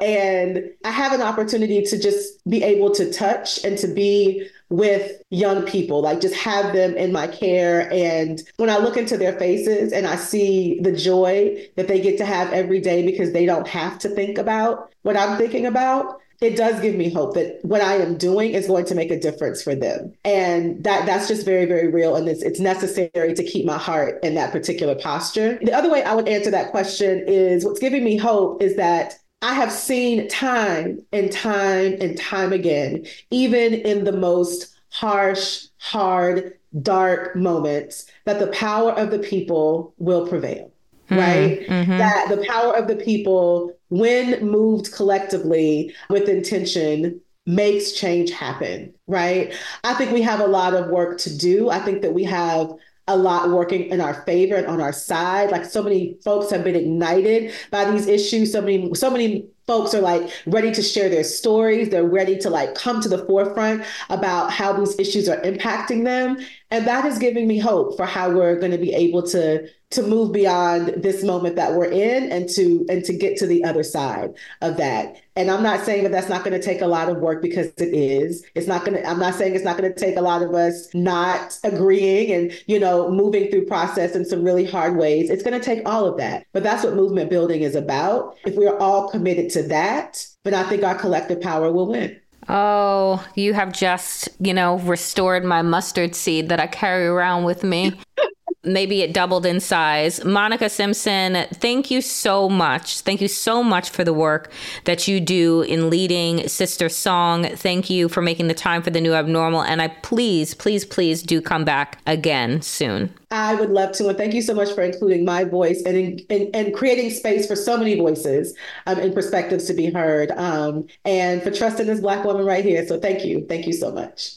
Speaker 10: and I have an opportunity to just be able to touch and to be with young people, like just have them in my care. And when I look into their faces and I see the joy that they get to have every day because they don't have to think about what I'm thinking about, it does give me hope that what I am doing is going to make a difference for them. And that's just very, very real. And it's necessary to keep my heart in that particular posture. The other way I would answer that question is what's giving me hope is that I have seen time and time and time again, even in the most harsh, hard, dark moments, that the power of the people will prevail. Right? Mm-hmm. That the power of the people, when moved collectively with intention, makes change happen. Right? I think we have a lot of work to do. I think that we have a lot working in our favor and on our side. Like, so many folks have been ignited by these issues. So many folks are like ready to share their stories. They're ready to like come to the forefront about how these issues are impacting them. And that is giving me hope for how we're going to be able to move beyond this moment that we're in and to get to the other side of that. And I'm not saying that that's not going to take a lot of work, because it is. I'm not saying it's not going to take a lot of us not agreeing and, moving through process in some really hard ways. It's going to take all of that. But that's what movement building is about. If we are all committed to that, then I think our collective power will win.
Speaker 5: Oh, you have just, restored my mustard seed that I carry around with me. maybe it doubled in size. Monica Simpson, thank you so much. Thank you so much for the work that you do in leading Sister Song. Thank you for making the time for the new abnormal. And I please do come back again soon.
Speaker 10: I would love to. And thank you so much for including my voice and creating space for so many voices and perspectives to be heard. And for trusting this Black woman right here. So thank you. Thank you so much.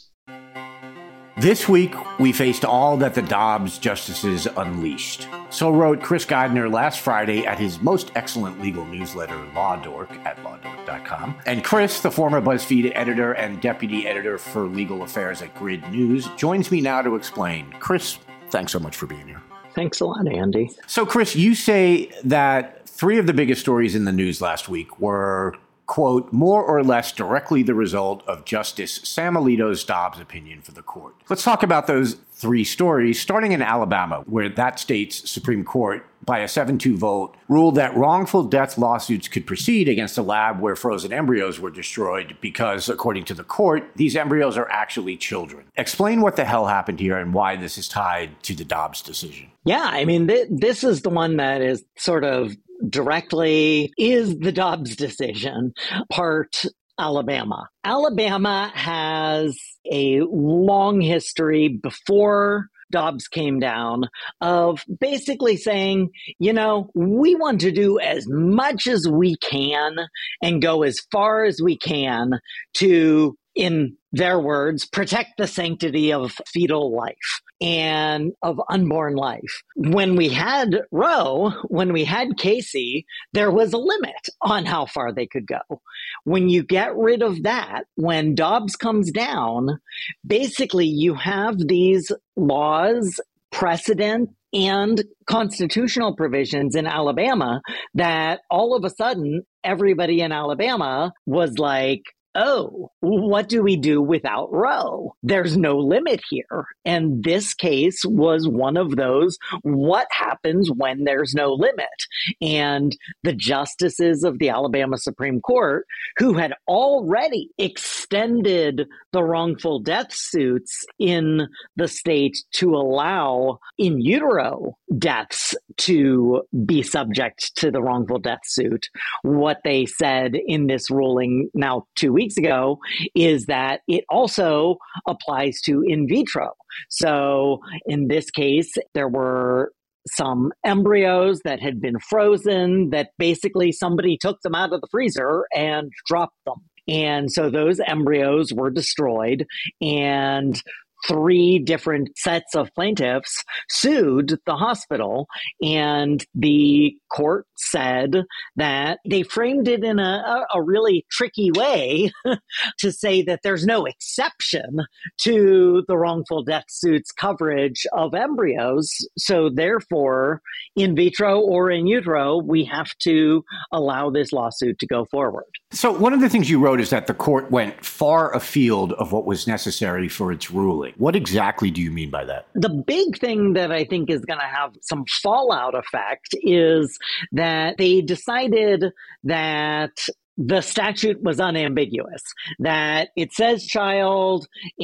Speaker 7: This week, we faced all that the Dobbs justices unleashed. So wrote Chris Geidner last Friday at his most excellent legal newsletter, Law Dork, at lawdork.com. And Chris, the former BuzzFeed editor and deputy editor for legal affairs at Grid News, joins me now to explain. Chris, thanks so much for being here.
Speaker 11: Thanks a lot, Andy.
Speaker 7: So, Chris, you say that 3 of the biggest stories in the news last week were, quote, more or less directly the result of Justice Sam Alito's Dobbs opinion for the court. Let's talk about those 3 stories, starting in Alabama, where that state's Supreme Court, by a 7-2 vote, ruled that wrongful death lawsuits could proceed against a lab where frozen embryos were destroyed because, according to the court, these embryos are actually children. Explain what the hell happened here and why this is tied to the Dobbs decision.
Speaker 11: Yeah, I mean, this is the one that is sort of directly is the Dobbs decision, part Alabama. Alabama has a long history before Dobbs came down of basically saying, you know, we want to do as much as we can and go as far as we can to, in their words, protect the sanctity of fetal life and of unborn life. When we had Roe, when we had Casey, there was a limit on how far they could go. When you get rid of that, when Dobbs comes down, basically you have these laws, precedent, and constitutional provisions in Alabama that all of a sudden everybody in Alabama was like, oh, what do we do without Roe? There's no limit here. And this case was one of those, what happens when there's no limit? And the justices of the Alabama Supreme Court, who had already extended the wrongful death suits in the state to allow in utero deaths to be subject to the wrongful death suit, what they said in this ruling now 2 weeks ago is that it also applies to in vitro. So in this case, there were some embryos that had been frozen that basically somebody took them out of the freezer and dropped them. And so those embryos were destroyed, and 3 different sets of plaintiffs sued the hospital, and the court said that they framed it in a really tricky way to say that there's no exception to the wrongful death suit's coverage of embryos. So therefore, in vitro or in utero, we have to allow this lawsuit to go forward.
Speaker 7: So one of the things you wrote is that the court went far afield of what was necessary for its ruling. What exactly do you mean by that?
Speaker 11: The big thing that I think is going to have some fallout effect is that they decided that the statute was unambiguous, that it says child,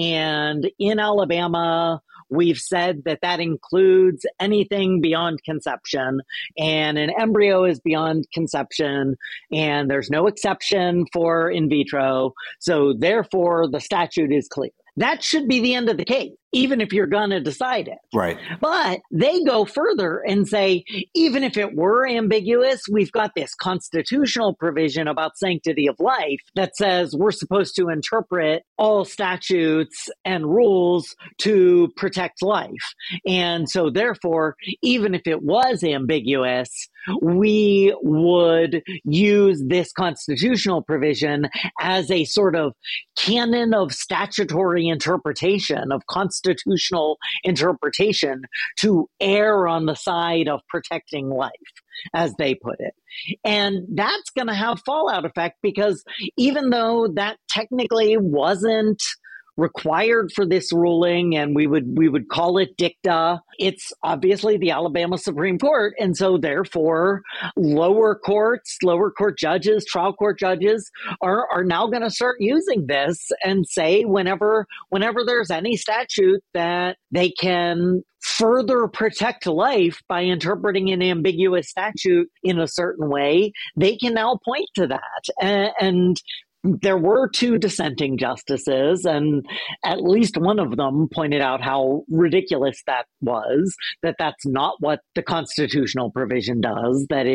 Speaker 11: and in Alabama, we've said that that includes anything beyond conception, and an embryo is beyond conception, and there's no exception for in vitro. So therefore, the statute is clear. That should be the end of the case, even if you're going to decide it.
Speaker 7: Right.
Speaker 11: But they go further and say, even if it were ambiguous, we've got this constitutional provision about sanctity of life that says we're supposed to interpret all statutes and rules to protect life. And so therefore, even if it was ambiguous, we would use this constitutional provision as a sort of canon of statutory interpretation, of constitutional interpretation, to err on the side of protecting life, as they put it. And that's going to have fallout effect, because even though that technically wasn't required for this ruling, and we would call it dicta. It's obviously the Alabama Supreme Court, and so therefore lower court judges, trial court judges are now going to start using this and say whenever there's any statute that they can further protect life by interpreting an ambiguous statute in a certain way, they can now point to that. And there were two dissenting justices, and at least one of them pointed out how ridiculous that was, that that's not what the constitutional provision does, that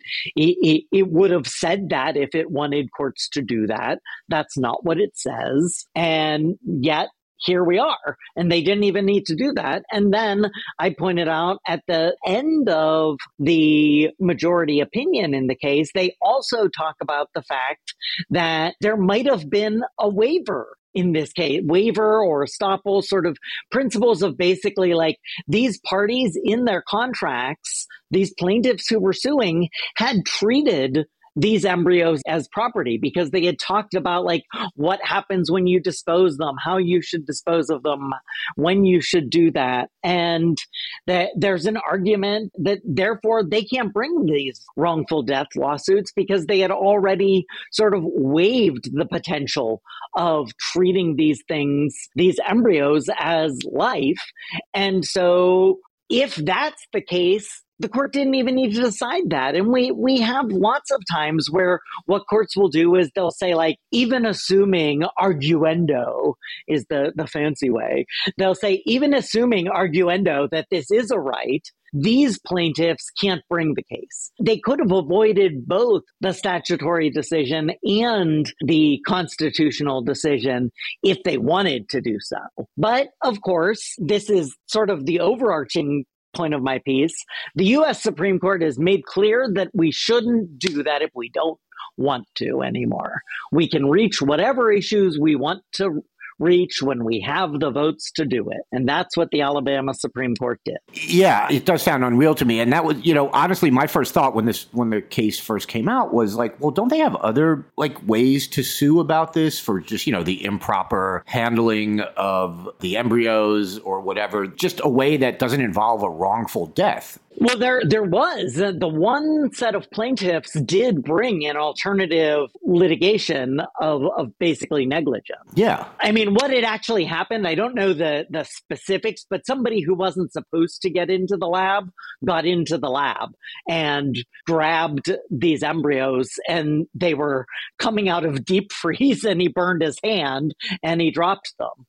Speaker 11: it would have said that if it wanted courts to do that. That's not what it says. And yet, here we are. And they didn't even need to do that. And then I pointed out at the end of the majority opinion in the case, they also talk about the fact that there might have been a waiver in this case, waiver or estoppel, sort of principles of basically like these parties in their contracts, these plaintiffs who were suing had treated these embryos as property because they had talked about like what happens when you dispose them, how you should dispose of them, when you should do that. And that there's an argument that therefore they can't bring these wrongful death lawsuits because they had already sort of waived the potential of treating these things, these embryos as life. And so if that's the case, the court didn't even need to decide that. And we have lots of times where what courts will do is they'll say, like, even assuming arguendo is the fancy way, they'll say, even assuming arguendo that this is a right, these plaintiffs can't bring the case. They could have avoided both the statutory decision and the constitutional decision if they wanted to do so. But of course, this is sort of the overarching point of my piece. The U.S. Supreme Court has made clear that we shouldn't do that if we don't want to anymore. We can reach whatever issues we want to reach when we have the votes to do it. And that's what the Alabama Supreme Court did.
Speaker 7: Yeah, it does sound unreal to me. And that was, honestly, my first thought when the case first came out was like, well, don't they have other like ways to sue about this for just, the improper handling of the embryos or whatever, just a way that doesn't involve a wrongful death?
Speaker 11: Well, there was. The one set of plaintiffs did bring an alternative litigation of basically negligence.
Speaker 7: Yeah.
Speaker 11: I mean, what had actually happened, I don't know the specifics, but somebody who wasn't supposed to get into the lab got into the lab and grabbed these embryos, and they were coming out of deep freeze, and he burned his hand and he dropped them.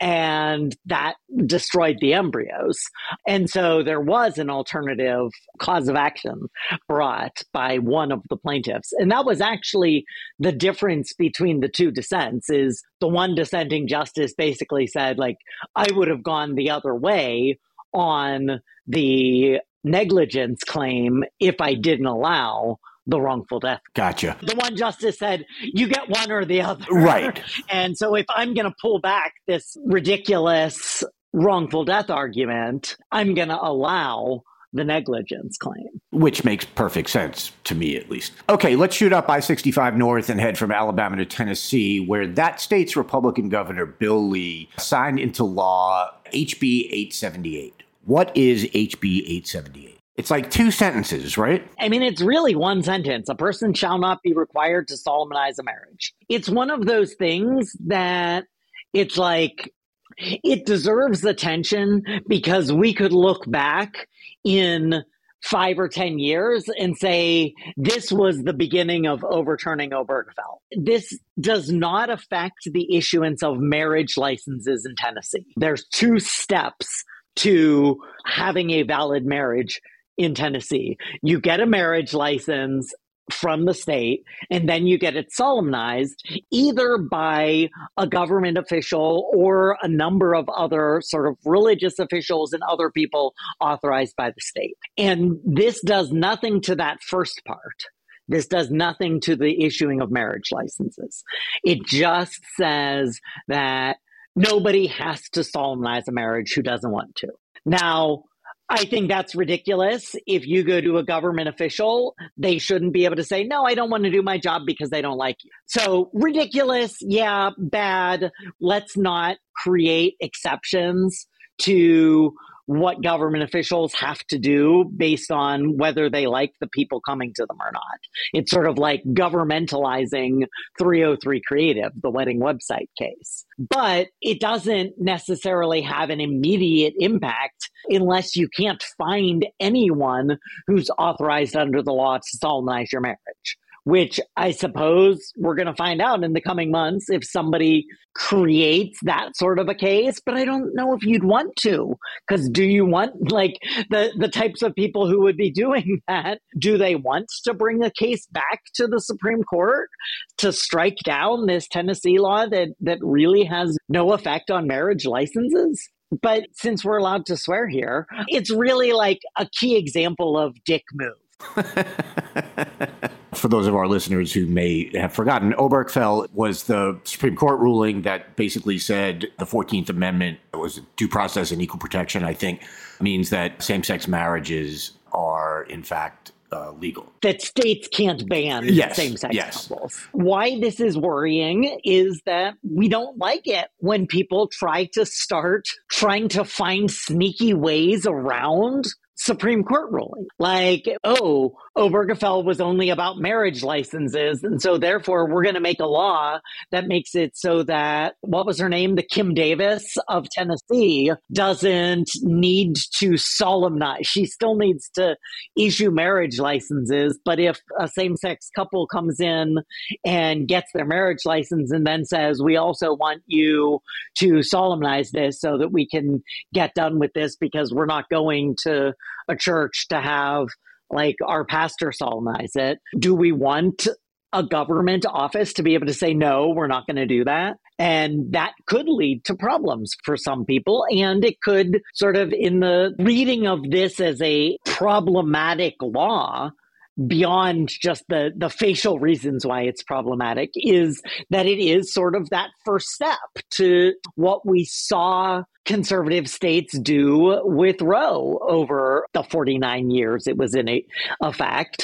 Speaker 11: And that destroyed the embryos. And so there was an alternative cause of action brought by one of the plaintiffs. And that was actually the difference between the two dissents, is the one dissenting justice basically said, like, I would have gone the other way on the negligence claim if I didn't allow the wrongful death.
Speaker 7: Gotcha.
Speaker 11: The one justice said, you get one or the other.
Speaker 7: Right.
Speaker 11: And so if I'm going to pull back this ridiculous wrongful death argument, I'm going to allow the negligence claim.
Speaker 7: Which makes perfect sense to me, at least. Okay, let's shoot up I-65 north and head from Alabama to Tennessee, where that state's Republican governor, Bill Lee, signed into law HB 878. What is HB 878? It's like two sentences, right?
Speaker 11: I mean, it's really one sentence. A person shall not be required to solemnize a marriage. It's one of those things that it's like, it deserves attention because we could look back in 5 or 10 years and say, this was the beginning of overturning Obergefell. This does not affect the issuance of marriage licenses in Tennessee. There's 2 steps to having a valid marriage in Tennessee. You get a marriage license from the state, and then you get it solemnized either by a government official or a number of other sort of religious officials and other people authorized by the state. And this does nothing to that first part. This does nothing to the issuing of marriage licenses. It just says that nobody has to solemnize a marriage who doesn't want to. Now, I think that's ridiculous. If you go to a government official, they shouldn't be able to say, no, I don't want to do my job because they don't like you. So ridiculous. Yeah, bad. Let's not create exceptions to what government officials have to do based on whether they like the people coming to them or not. It's sort of like governmentalizing 303 Creative, the wedding website case. But it doesn't necessarily have an immediate impact unless you can't find anyone who's authorized under the law to solemnize your marriage, which I suppose we're going to find out in the coming months if somebody creates that sort of a case. But I don't know if you'd want to, because do you want, like, the types of people who would be doing that, do they want to bring a case back to the Supreme Court to strike down this Tennessee law that really has no effect on marriage licenses? But since we're allowed to swear here, it's really like a key example of dick move.
Speaker 7: For those of our listeners who may have forgotten, Obergefell was the Supreme Court ruling that basically said the 14th Amendment was due process and equal protection, I think, means that same-sex marriages are, in fact, legal. That
Speaker 11: states can't ban same-sex couples. Why this is worrying is that we don't like it when people try to start trying to find sneaky ways around Supreme Court ruling. Like, oh, Obergefell was only about marriage licenses, and so therefore we're going to make a law that makes it so that, what was her name? The Kim Davis of Tennessee doesn't need to solemnize. She still needs to issue marriage licenses, but if a same-sex couple comes in and gets their marriage license and then says, we also want you to solemnize this so that we can get done with this because we're not going to a church to have like our pastor solemnize it. Do we want a government office to be able to say, no, we're not going to do that? And that could lead to problems for some people. And it could sort of, in the reading of this as a problematic law, beyond just the facial reasons why it's problematic, is that it is sort of that first step to what we saw conservative states do with Roe over the 49 years it was in effect,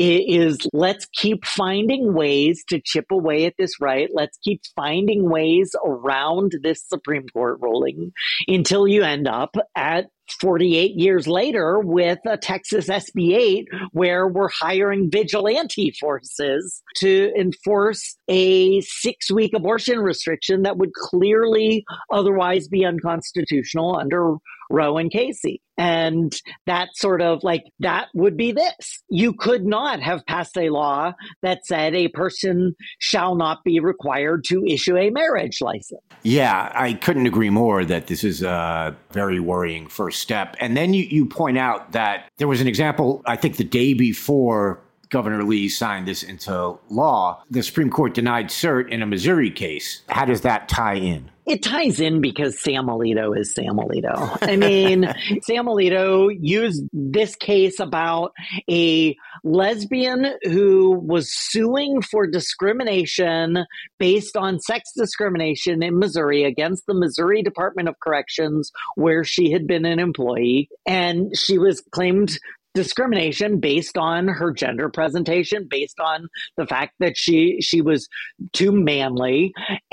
Speaker 11: is let's keep finding ways to chip away at this right. Let's keep finding ways around this Supreme Court ruling until you end up at 48 years later with a Texas SB 8 where we're hiring vigilante forces to enforce a 6-week abortion restriction that would clearly otherwise be unconstitutional under Roe and Casey. And that sort of like, that would be this. You could not have passed a law that said a person shall not be required to issue a marriage license.
Speaker 7: Yeah, I couldn't agree more that this is a very worrying first step. And then you point out that there was an example, I think the day before Governor Lee signed this into law, the Supreme Court denied cert in a Missouri case. How does that tie in?
Speaker 11: It ties in because Sam Alito is Sam Alito. I mean, Sam Alito used this case about a lesbian who was suing for discrimination based on sex discrimination in Missouri against the Missouri Department of Corrections, where she had been an employee. And she was claimed discrimination based on her gender presentation, based on the fact that she was too manly.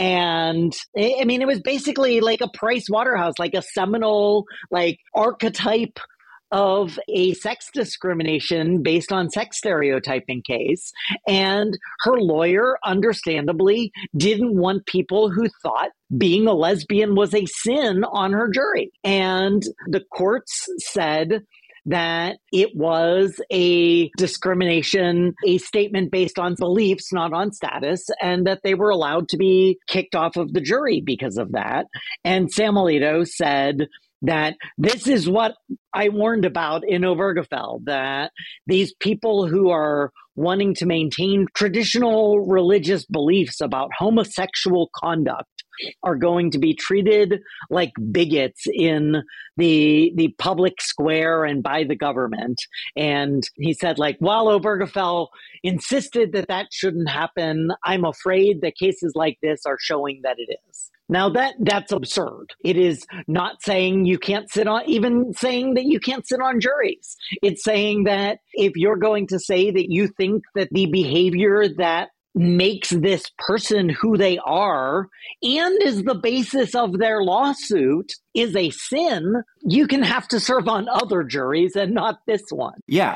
Speaker 11: And I mean, it was basically like a Price Waterhouse, like a seminal, like archetype of a sex discrimination based on sex stereotyping case. And her lawyer, understandably, didn't want people who thought being a lesbian was a sin on her jury. And the courts said that it was a discrimination, a statement based on beliefs, not on status, and that they were allowed to be kicked off of the jury because of that. And Sam Alito said that this is what I warned about in Obergefell, that these people who are wanting to maintain traditional religious beliefs about homosexual conduct are going to be treated like bigots in the public square and by the government. And he said, like, while Obergefell insisted that that shouldn't happen, I'm afraid that cases like this are showing that it is. Now that's absurd. It is not saying you can't sit on, even saying that you can't sit on juries. It's saying that if you're going to say that you think that the behavior that makes this person who they are and is the basis of their lawsuit is a sin, you can have to serve on other juries and not this one.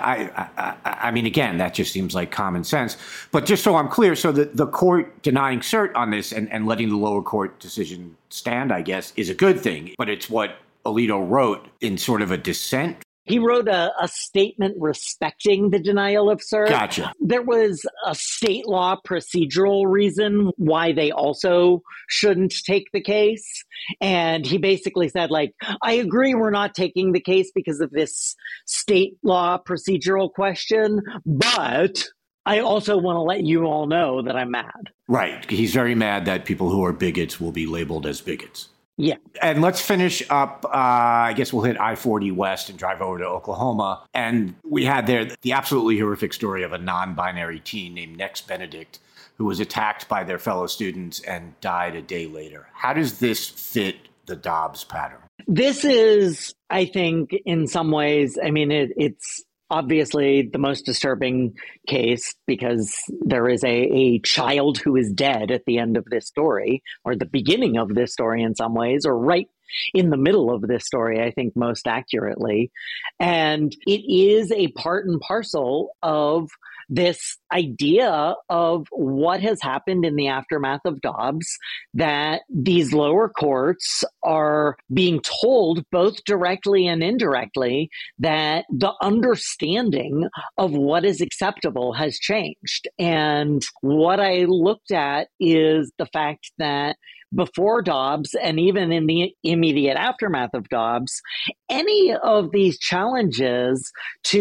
Speaker 7: Yeah, I mean, again, that just seems like common sense. But just so I'm clear, so the court denying cert on this and letting the lower court decision stand, I guess, is a good thing. But it's what Alito wrote in sort of a dissent.
Speaker 11: He wrote a statement respecting the denial of cert.
Speaker 7: Gotcha.
Speaker 11: There was a state law procedural reason why they also shouldn't take the case. And he basically said, like, I agree we're not taking the case because of this state law procedural question, but I also want to let you all know that I'm mad.
Speaker 7: Right. He's very mad that people who are bigots will be labeled as bigots.
Speaker 11: Yeah.
Speaker 7: And let's finish up, I guess we'll hit I-40 West and drive over to Oklahoma. And we had there the absolutely horrific story of a non-binary teen named Nex Benedict who was attacked by their fellow students and died a day later. How does this fit the Dobbs pattern?
Speaker 11: This is, I think, in some ways, I mean, it's obviously the most disturbing case because there is a child who is dead at the end of this story, or the beginning of this story in some ways, or right in the middle of this story, I think most accurately. And it is a part and parcel of this idea of what has happened in the aftermath of Dobbs, that these lower courts are being told both directly and indirectly that the understanding of what is acceptable has changed. And what I looked at is the fact that before Dobbs and even in the immediate aftermath of Dobbs, any of these challenges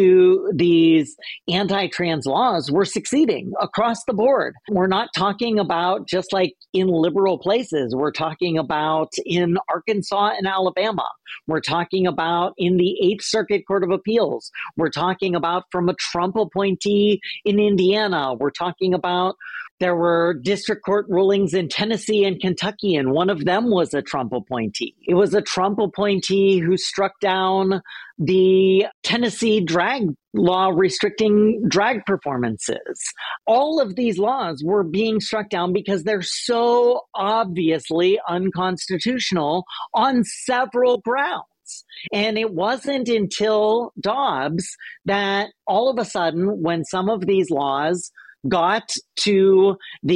Speaker 11: to these anti-trans laws were succeeding across the board. We're not talking about just like in liberal places. We're talking about in Arkansas and Alabama. We're talking about in the 8th Circuit Court of Appeals. We're talking about from a Trump appointee in Indiana. We're talking about there were district court rulings in Tennessee and Kentucky, and one of them was a Trump appointee. It was a Trump appointee who struck down the Tennessee drag law restricting drag performances. All of these laws were being struck down because they're so obviously unconstitutional on several grounds. And it wasn't until Dobbs that all of a sudden, when some of these laws got to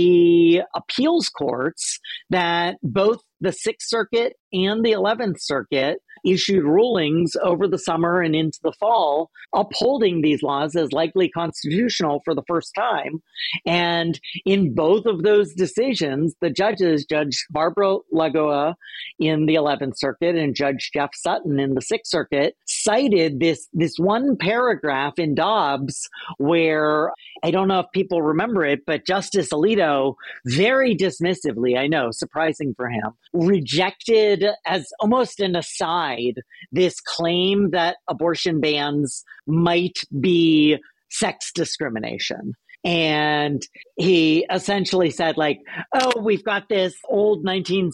Speaker 11: the appeals courts, that both the 6th Circuit and the 11th Circuit issued rulings over the summer and into the fall upholding these laws as likely constitutional for the first time. And in both of those decisions, the judges, Judge Barbara Lagoa in the 11th Circuit and Judge Jeff Sutton in the 6th Circuit, cited this one paragraph in Dobbs where, I don't know if people remember it, but Justice Alito very dismissively, I know, surprising for him, rejected as almost an aside this claim that abortion bans might be sex discrimination. And he essentially said, like, oh, we've got this old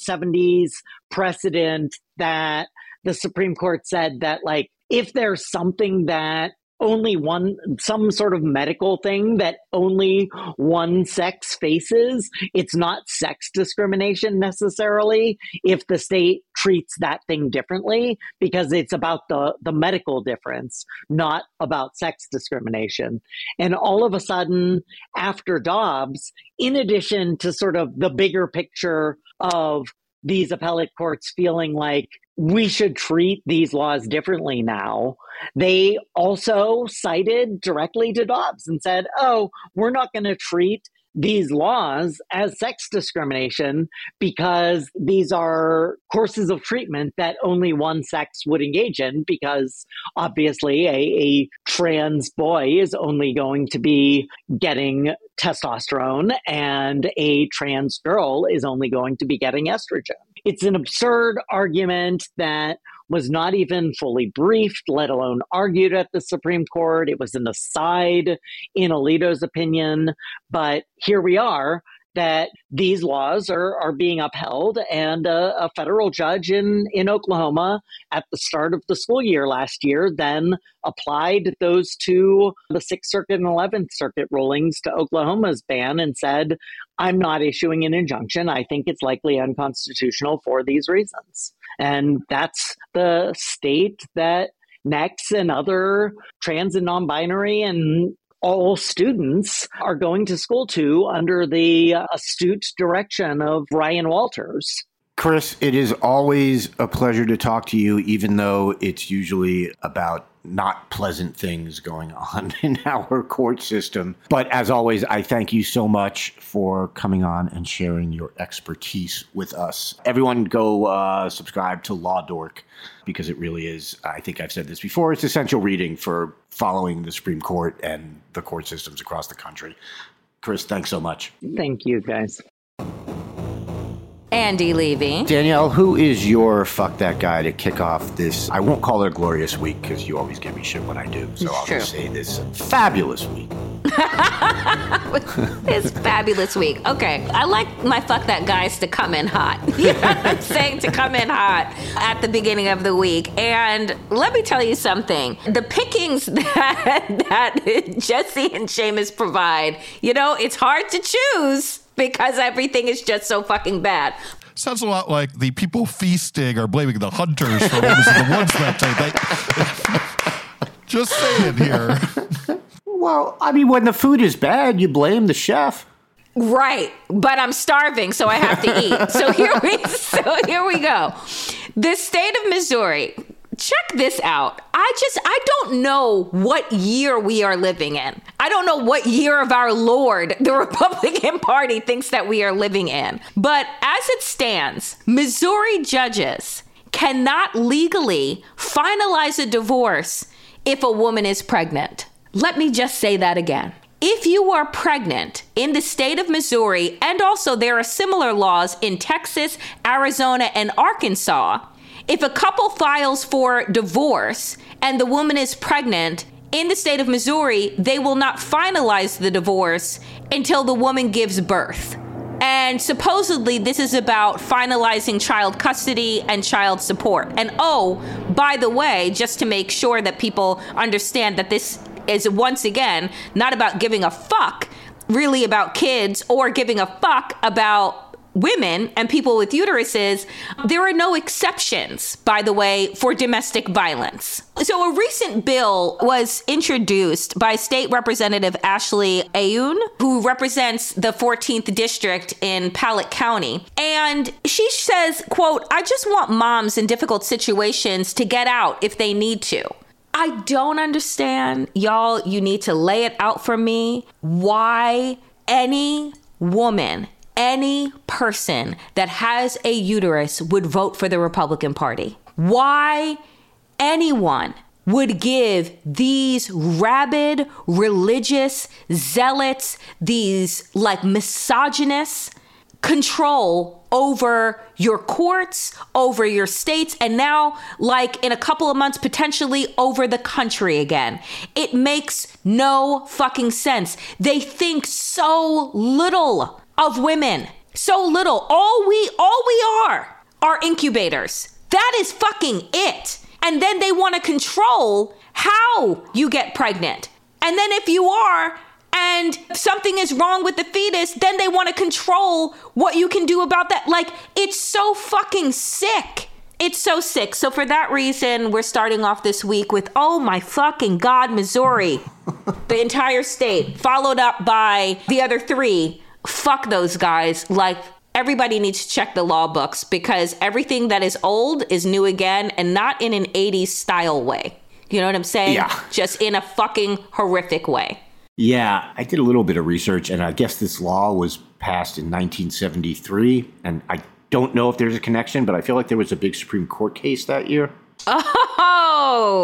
Speaker 11: 1970s precedent that the Supreme Court said that, like, if there's something that some sort of medical thing that only one sex faces, it's not sex discrimination necessarily if the state treats that thing differently, because it's about the medical difference, not about sex discrimination. And all of a sudden, after Dobbs, in addition to sort of the bigger picture of these appellate courts feeling like we should treat these laws differently now, they also cited directly to Dobbs and said, oh, we're not going to treat these laws as sex discrimination because these are courses of treatment that only one sex would engage in, because obviously a trans boy is only going to be getting testosterone, and a trans girl is only going to be getting estrogen. It's an absurd argument that was not even fully briefed, let alone argued at the Supreme Court. It was an aside in Alito's opinion. But here we are, that these laws are being upheld, and a federal judge in Oklahoma at the start of the school year last year then applied those to the 6th Circuit and 11th Circuit rulings to Oklahoma's ban and said, I'm not issuing an injunction. I think it's likely unconstitutional for these reasons. And that's the state that NEX and other trans and non-binary and all students are going to school to under the astute direction of Ryan Walters.
Speaker 7: Chris, it is always a pleasure to talk to you, even though it's usually about not pleasant things going on in our court system. But as always, I thank you so much for coming on and sharing your expertise with us. Everyone go subscribe to Law Dork, because it really is, I think I've said this before, it's essential reading for following the Supreme Court and the court systems across the country. Chris, thanks so much.
Speaker 11: Thank you, guys.
Speaker 5: Andy Levy.
Speaker 7: Danielle, who is your fuck that guy to kick off this? I won't call it a glorious week because you always give me shit when I do. So I'll just say this fabulous week.
Speaker 5: This fabulous week. Okay. I like my fuck that guys to come in hot. You know what I'm saying? To come in hot at the beginning of the week. And let me tell you something. The pickings that Jesse and Seamus provide, you know, it's hard to choose, because everything is just so fucking bad.
Speaker 6: Sounds a lot like the people feasting are blaming the hunters for what was in the woods that day. Just saying here.
Speaker 7: Well, I mean, when the food is bad, you blame the chef.
Speaker 5: Right. But I'm starving, so I have to eat. So here we go. The state of Missouri. Check this out. I don't know what year we are living in. I don't know what year of our Lord the Republican Party thinks that we are living in. But as it stands, Missouri judges cannot legally finalize a divorce if a woman is pregnant. Let me just say that again. If you are pregnant in the state of Missouri, and also there are similar laws in Texas, Arizona, and Arkansas, if a couple files for divorce and the woman is pregnant in the state of Missouri, they will not finalize the divorce until the woman gives birth. And supposedly this is about finalizing child custody and child support. And oh, by the way, just to make sure that people understand that this is once again not about giving a fuck, really about kids, or giving a fuck about women and people with uteruses, there are no exceptions, by the way, for domestic violence. So a recent bill was introduced by State Representative Ashley Ayoun, who represents the 14th District in Pallet County. And she says, quote, I just want moms in difficult situations to get out if they need to. I don't understand, y'all, you need to lay it out for me, why any woman, any person that has a uterus would vote for the Republican Party. Why anyone would give these rabid religious zealots, these like misogynists, control over your courts, over your states, and now, like in a couple of months, potentially over the country again. It makes no fucking sense. They think so little of women. So little. All we are incubators. That is fucking it. And then they want to control how you get pregnant. And then if you are, and something is wrong with the fetus, then they want to control what you can do about that. Like, it's so fucking sick. It's so sick. So for that reason, we're starting off this week with, oh my fucking God, Missouri. The entire state, followed up by the other three. Fuck those guys. Like, everybody needs to check the law books, because everything that is old is new again, and not in an 80s style way. You know what I'm saying?
Speaker 7: Yeah.
Speaker 5: Just in a fucking horrific way.
Speaker 7: Yeah, I did a little bit of research, and I guess this law was passed in 1973, and I don't know if there's a connection, but I feel like there was a big Supreme Court case that year.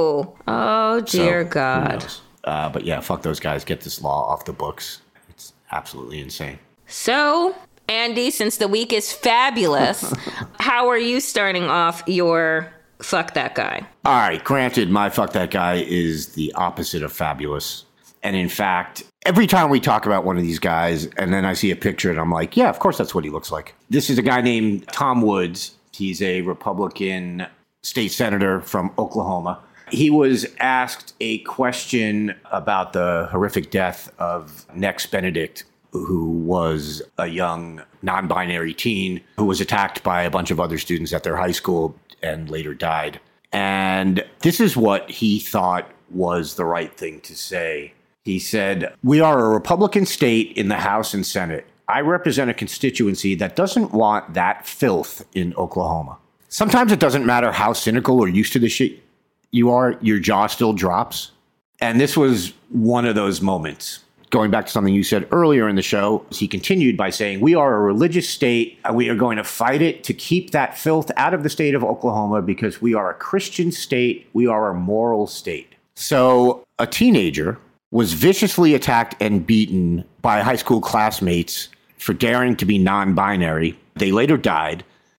Speaker 5: Oh, dear God.
Speaker 7: But yeah, fuck those guys. Get this law off the books. It's absolutely insane.
Speaker 5: So, Andy, since the week is fabulous, how are you starting off your fuck that guy?
Speaker 7: All right, granted, my fuck that guy is the opposite of fabulous. And in fact, every time we talk about one of these guys, and then I see a picture and I'm like, yeah, of course that's what he looks like. This is a guy named Tom Woods. He's a Republican state senator from Oklahoma. He was asked a question about the horrific death of Nex Benedict, who was a young non-binary teen who was attacked by a bunch of other students at their high school and later died. And this is what he thought was the right thing to say. He said, "We are a Republican state in the House and Senate. I represent a constituency that doesn't want that filth in Oklahoma." Sometimes it doesn't matter how cynical or used to the shit you are, your jaw still drops. And this was one of those moments. Going back to something you said earlier in the show, he continued by saying, "We are a religious state. We are going to fight it to keep that filth out of the state of Oklahoma because we are a Christian state. We are a moral state." So a teenager was viciously attacked and beaten by high school classmates for daring to be non-binary. They later died.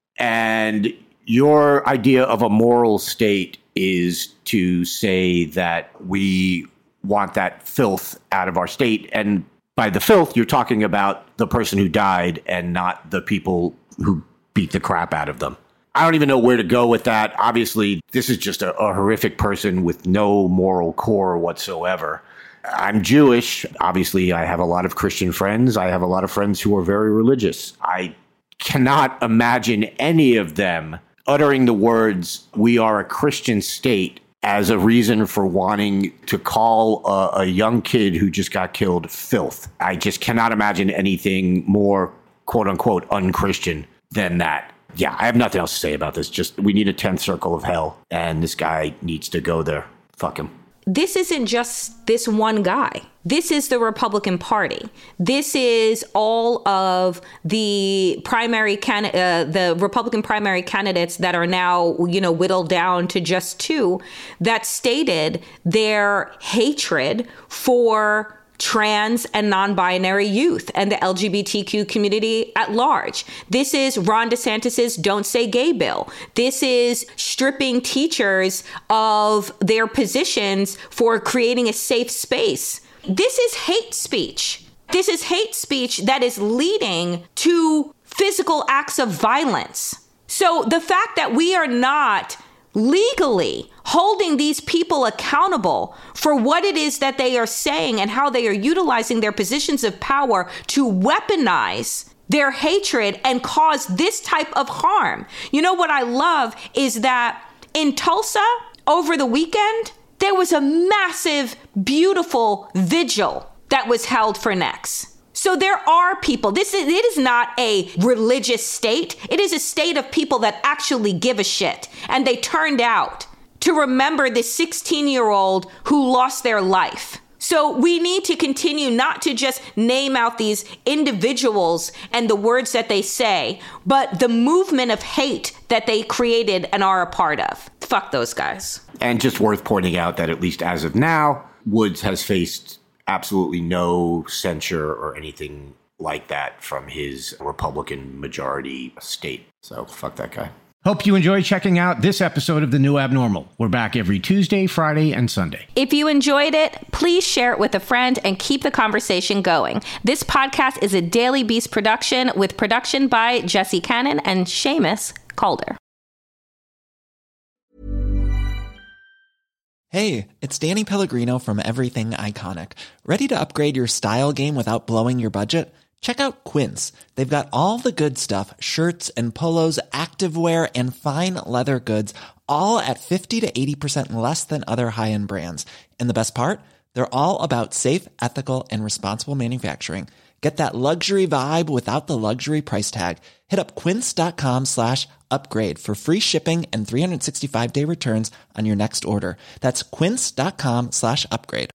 Speaker 7: And your idea of a moral state is to say that we want that filth out of our state. And by the filth, you're talking about the person who died and not the people who beat the crap out of them. I don't even know where to go with that. Obviously, this is just a horrific person with no moral core whatsoever. I'm Jewish. Obviously, I have a lot of Christian friends. I have a lot of friends who are very religious. I cannot imagine any of them uttering the words, "We are a Christian state," as a reason for wanting to call a young kid who just got killed filth. I just cannot imagine anything more, quote unquote, unchristian than that. Yeah, I have nothing else to say about this. Just, we need a 10th circle of hell, and this guy needs to go there. Fuck him.
Speaker 5: This isn't just this one guy. This is the Republican Party. This is all of the the Republican primary candidates that are now, whittled down to just two that stated their hatred for trans and non-binary youth and the LGBTQ community at large. This is Ron DeSantis's Don't Say Gay bill. This is stripping teachers of their positions for creating a safe space. This is hate speech. This is hate speech that is leading to physical acts of violence. So the fact that we are not legally holding these people accountable for what it is that they are saying and how they are utilizing their positions of power to weaponize their hatred and cause this type of harm. You know what I love is that in Tulsa over the weekend, there was a massive, beautiful vigil that was held for Nex. So there are people, it is not a religious state. It is a state of people that actually give a shit. And they turned out to remember this 16-year-old who lost their life. So we need to continue not to just name out these individuals and the words that they say, but the movement of hate that they created and are a part of. Fuck those guys.
Speaker 7: And just worth pointing out that at least as of now, Woods has faced absolutely no censure or anything like that from his Republican majority state. So fuck that guy.
Speaker 4: Hope you enjoy checking out this episode of The New Abnormal. We're back every Tuesday, Friday, and Sunday.
Speaker 5: If you enjoyed it, please share it with a friend and keep the conversation going. This podcast is a Daily Beast production with production by Jesse Cannon and Seamus Calder.
Speaker 12: Hey, it's Danny Pellegrino from Everything Iconic. Ready to upgrade your style game without blowing your budget? Check out Quince. They've got all the good stuff, shirts and polos, activewear, and fine leather goods, all at 50 to 80% less than other high-end brands. And the best part? They're all about safe, ethical, and responsible manufacturing. Get that luxury vibe without the luxury price tag. Hit up quince.com/upgrade for free shipping and 365-day returns on your next order. That's quince.com/upgrade.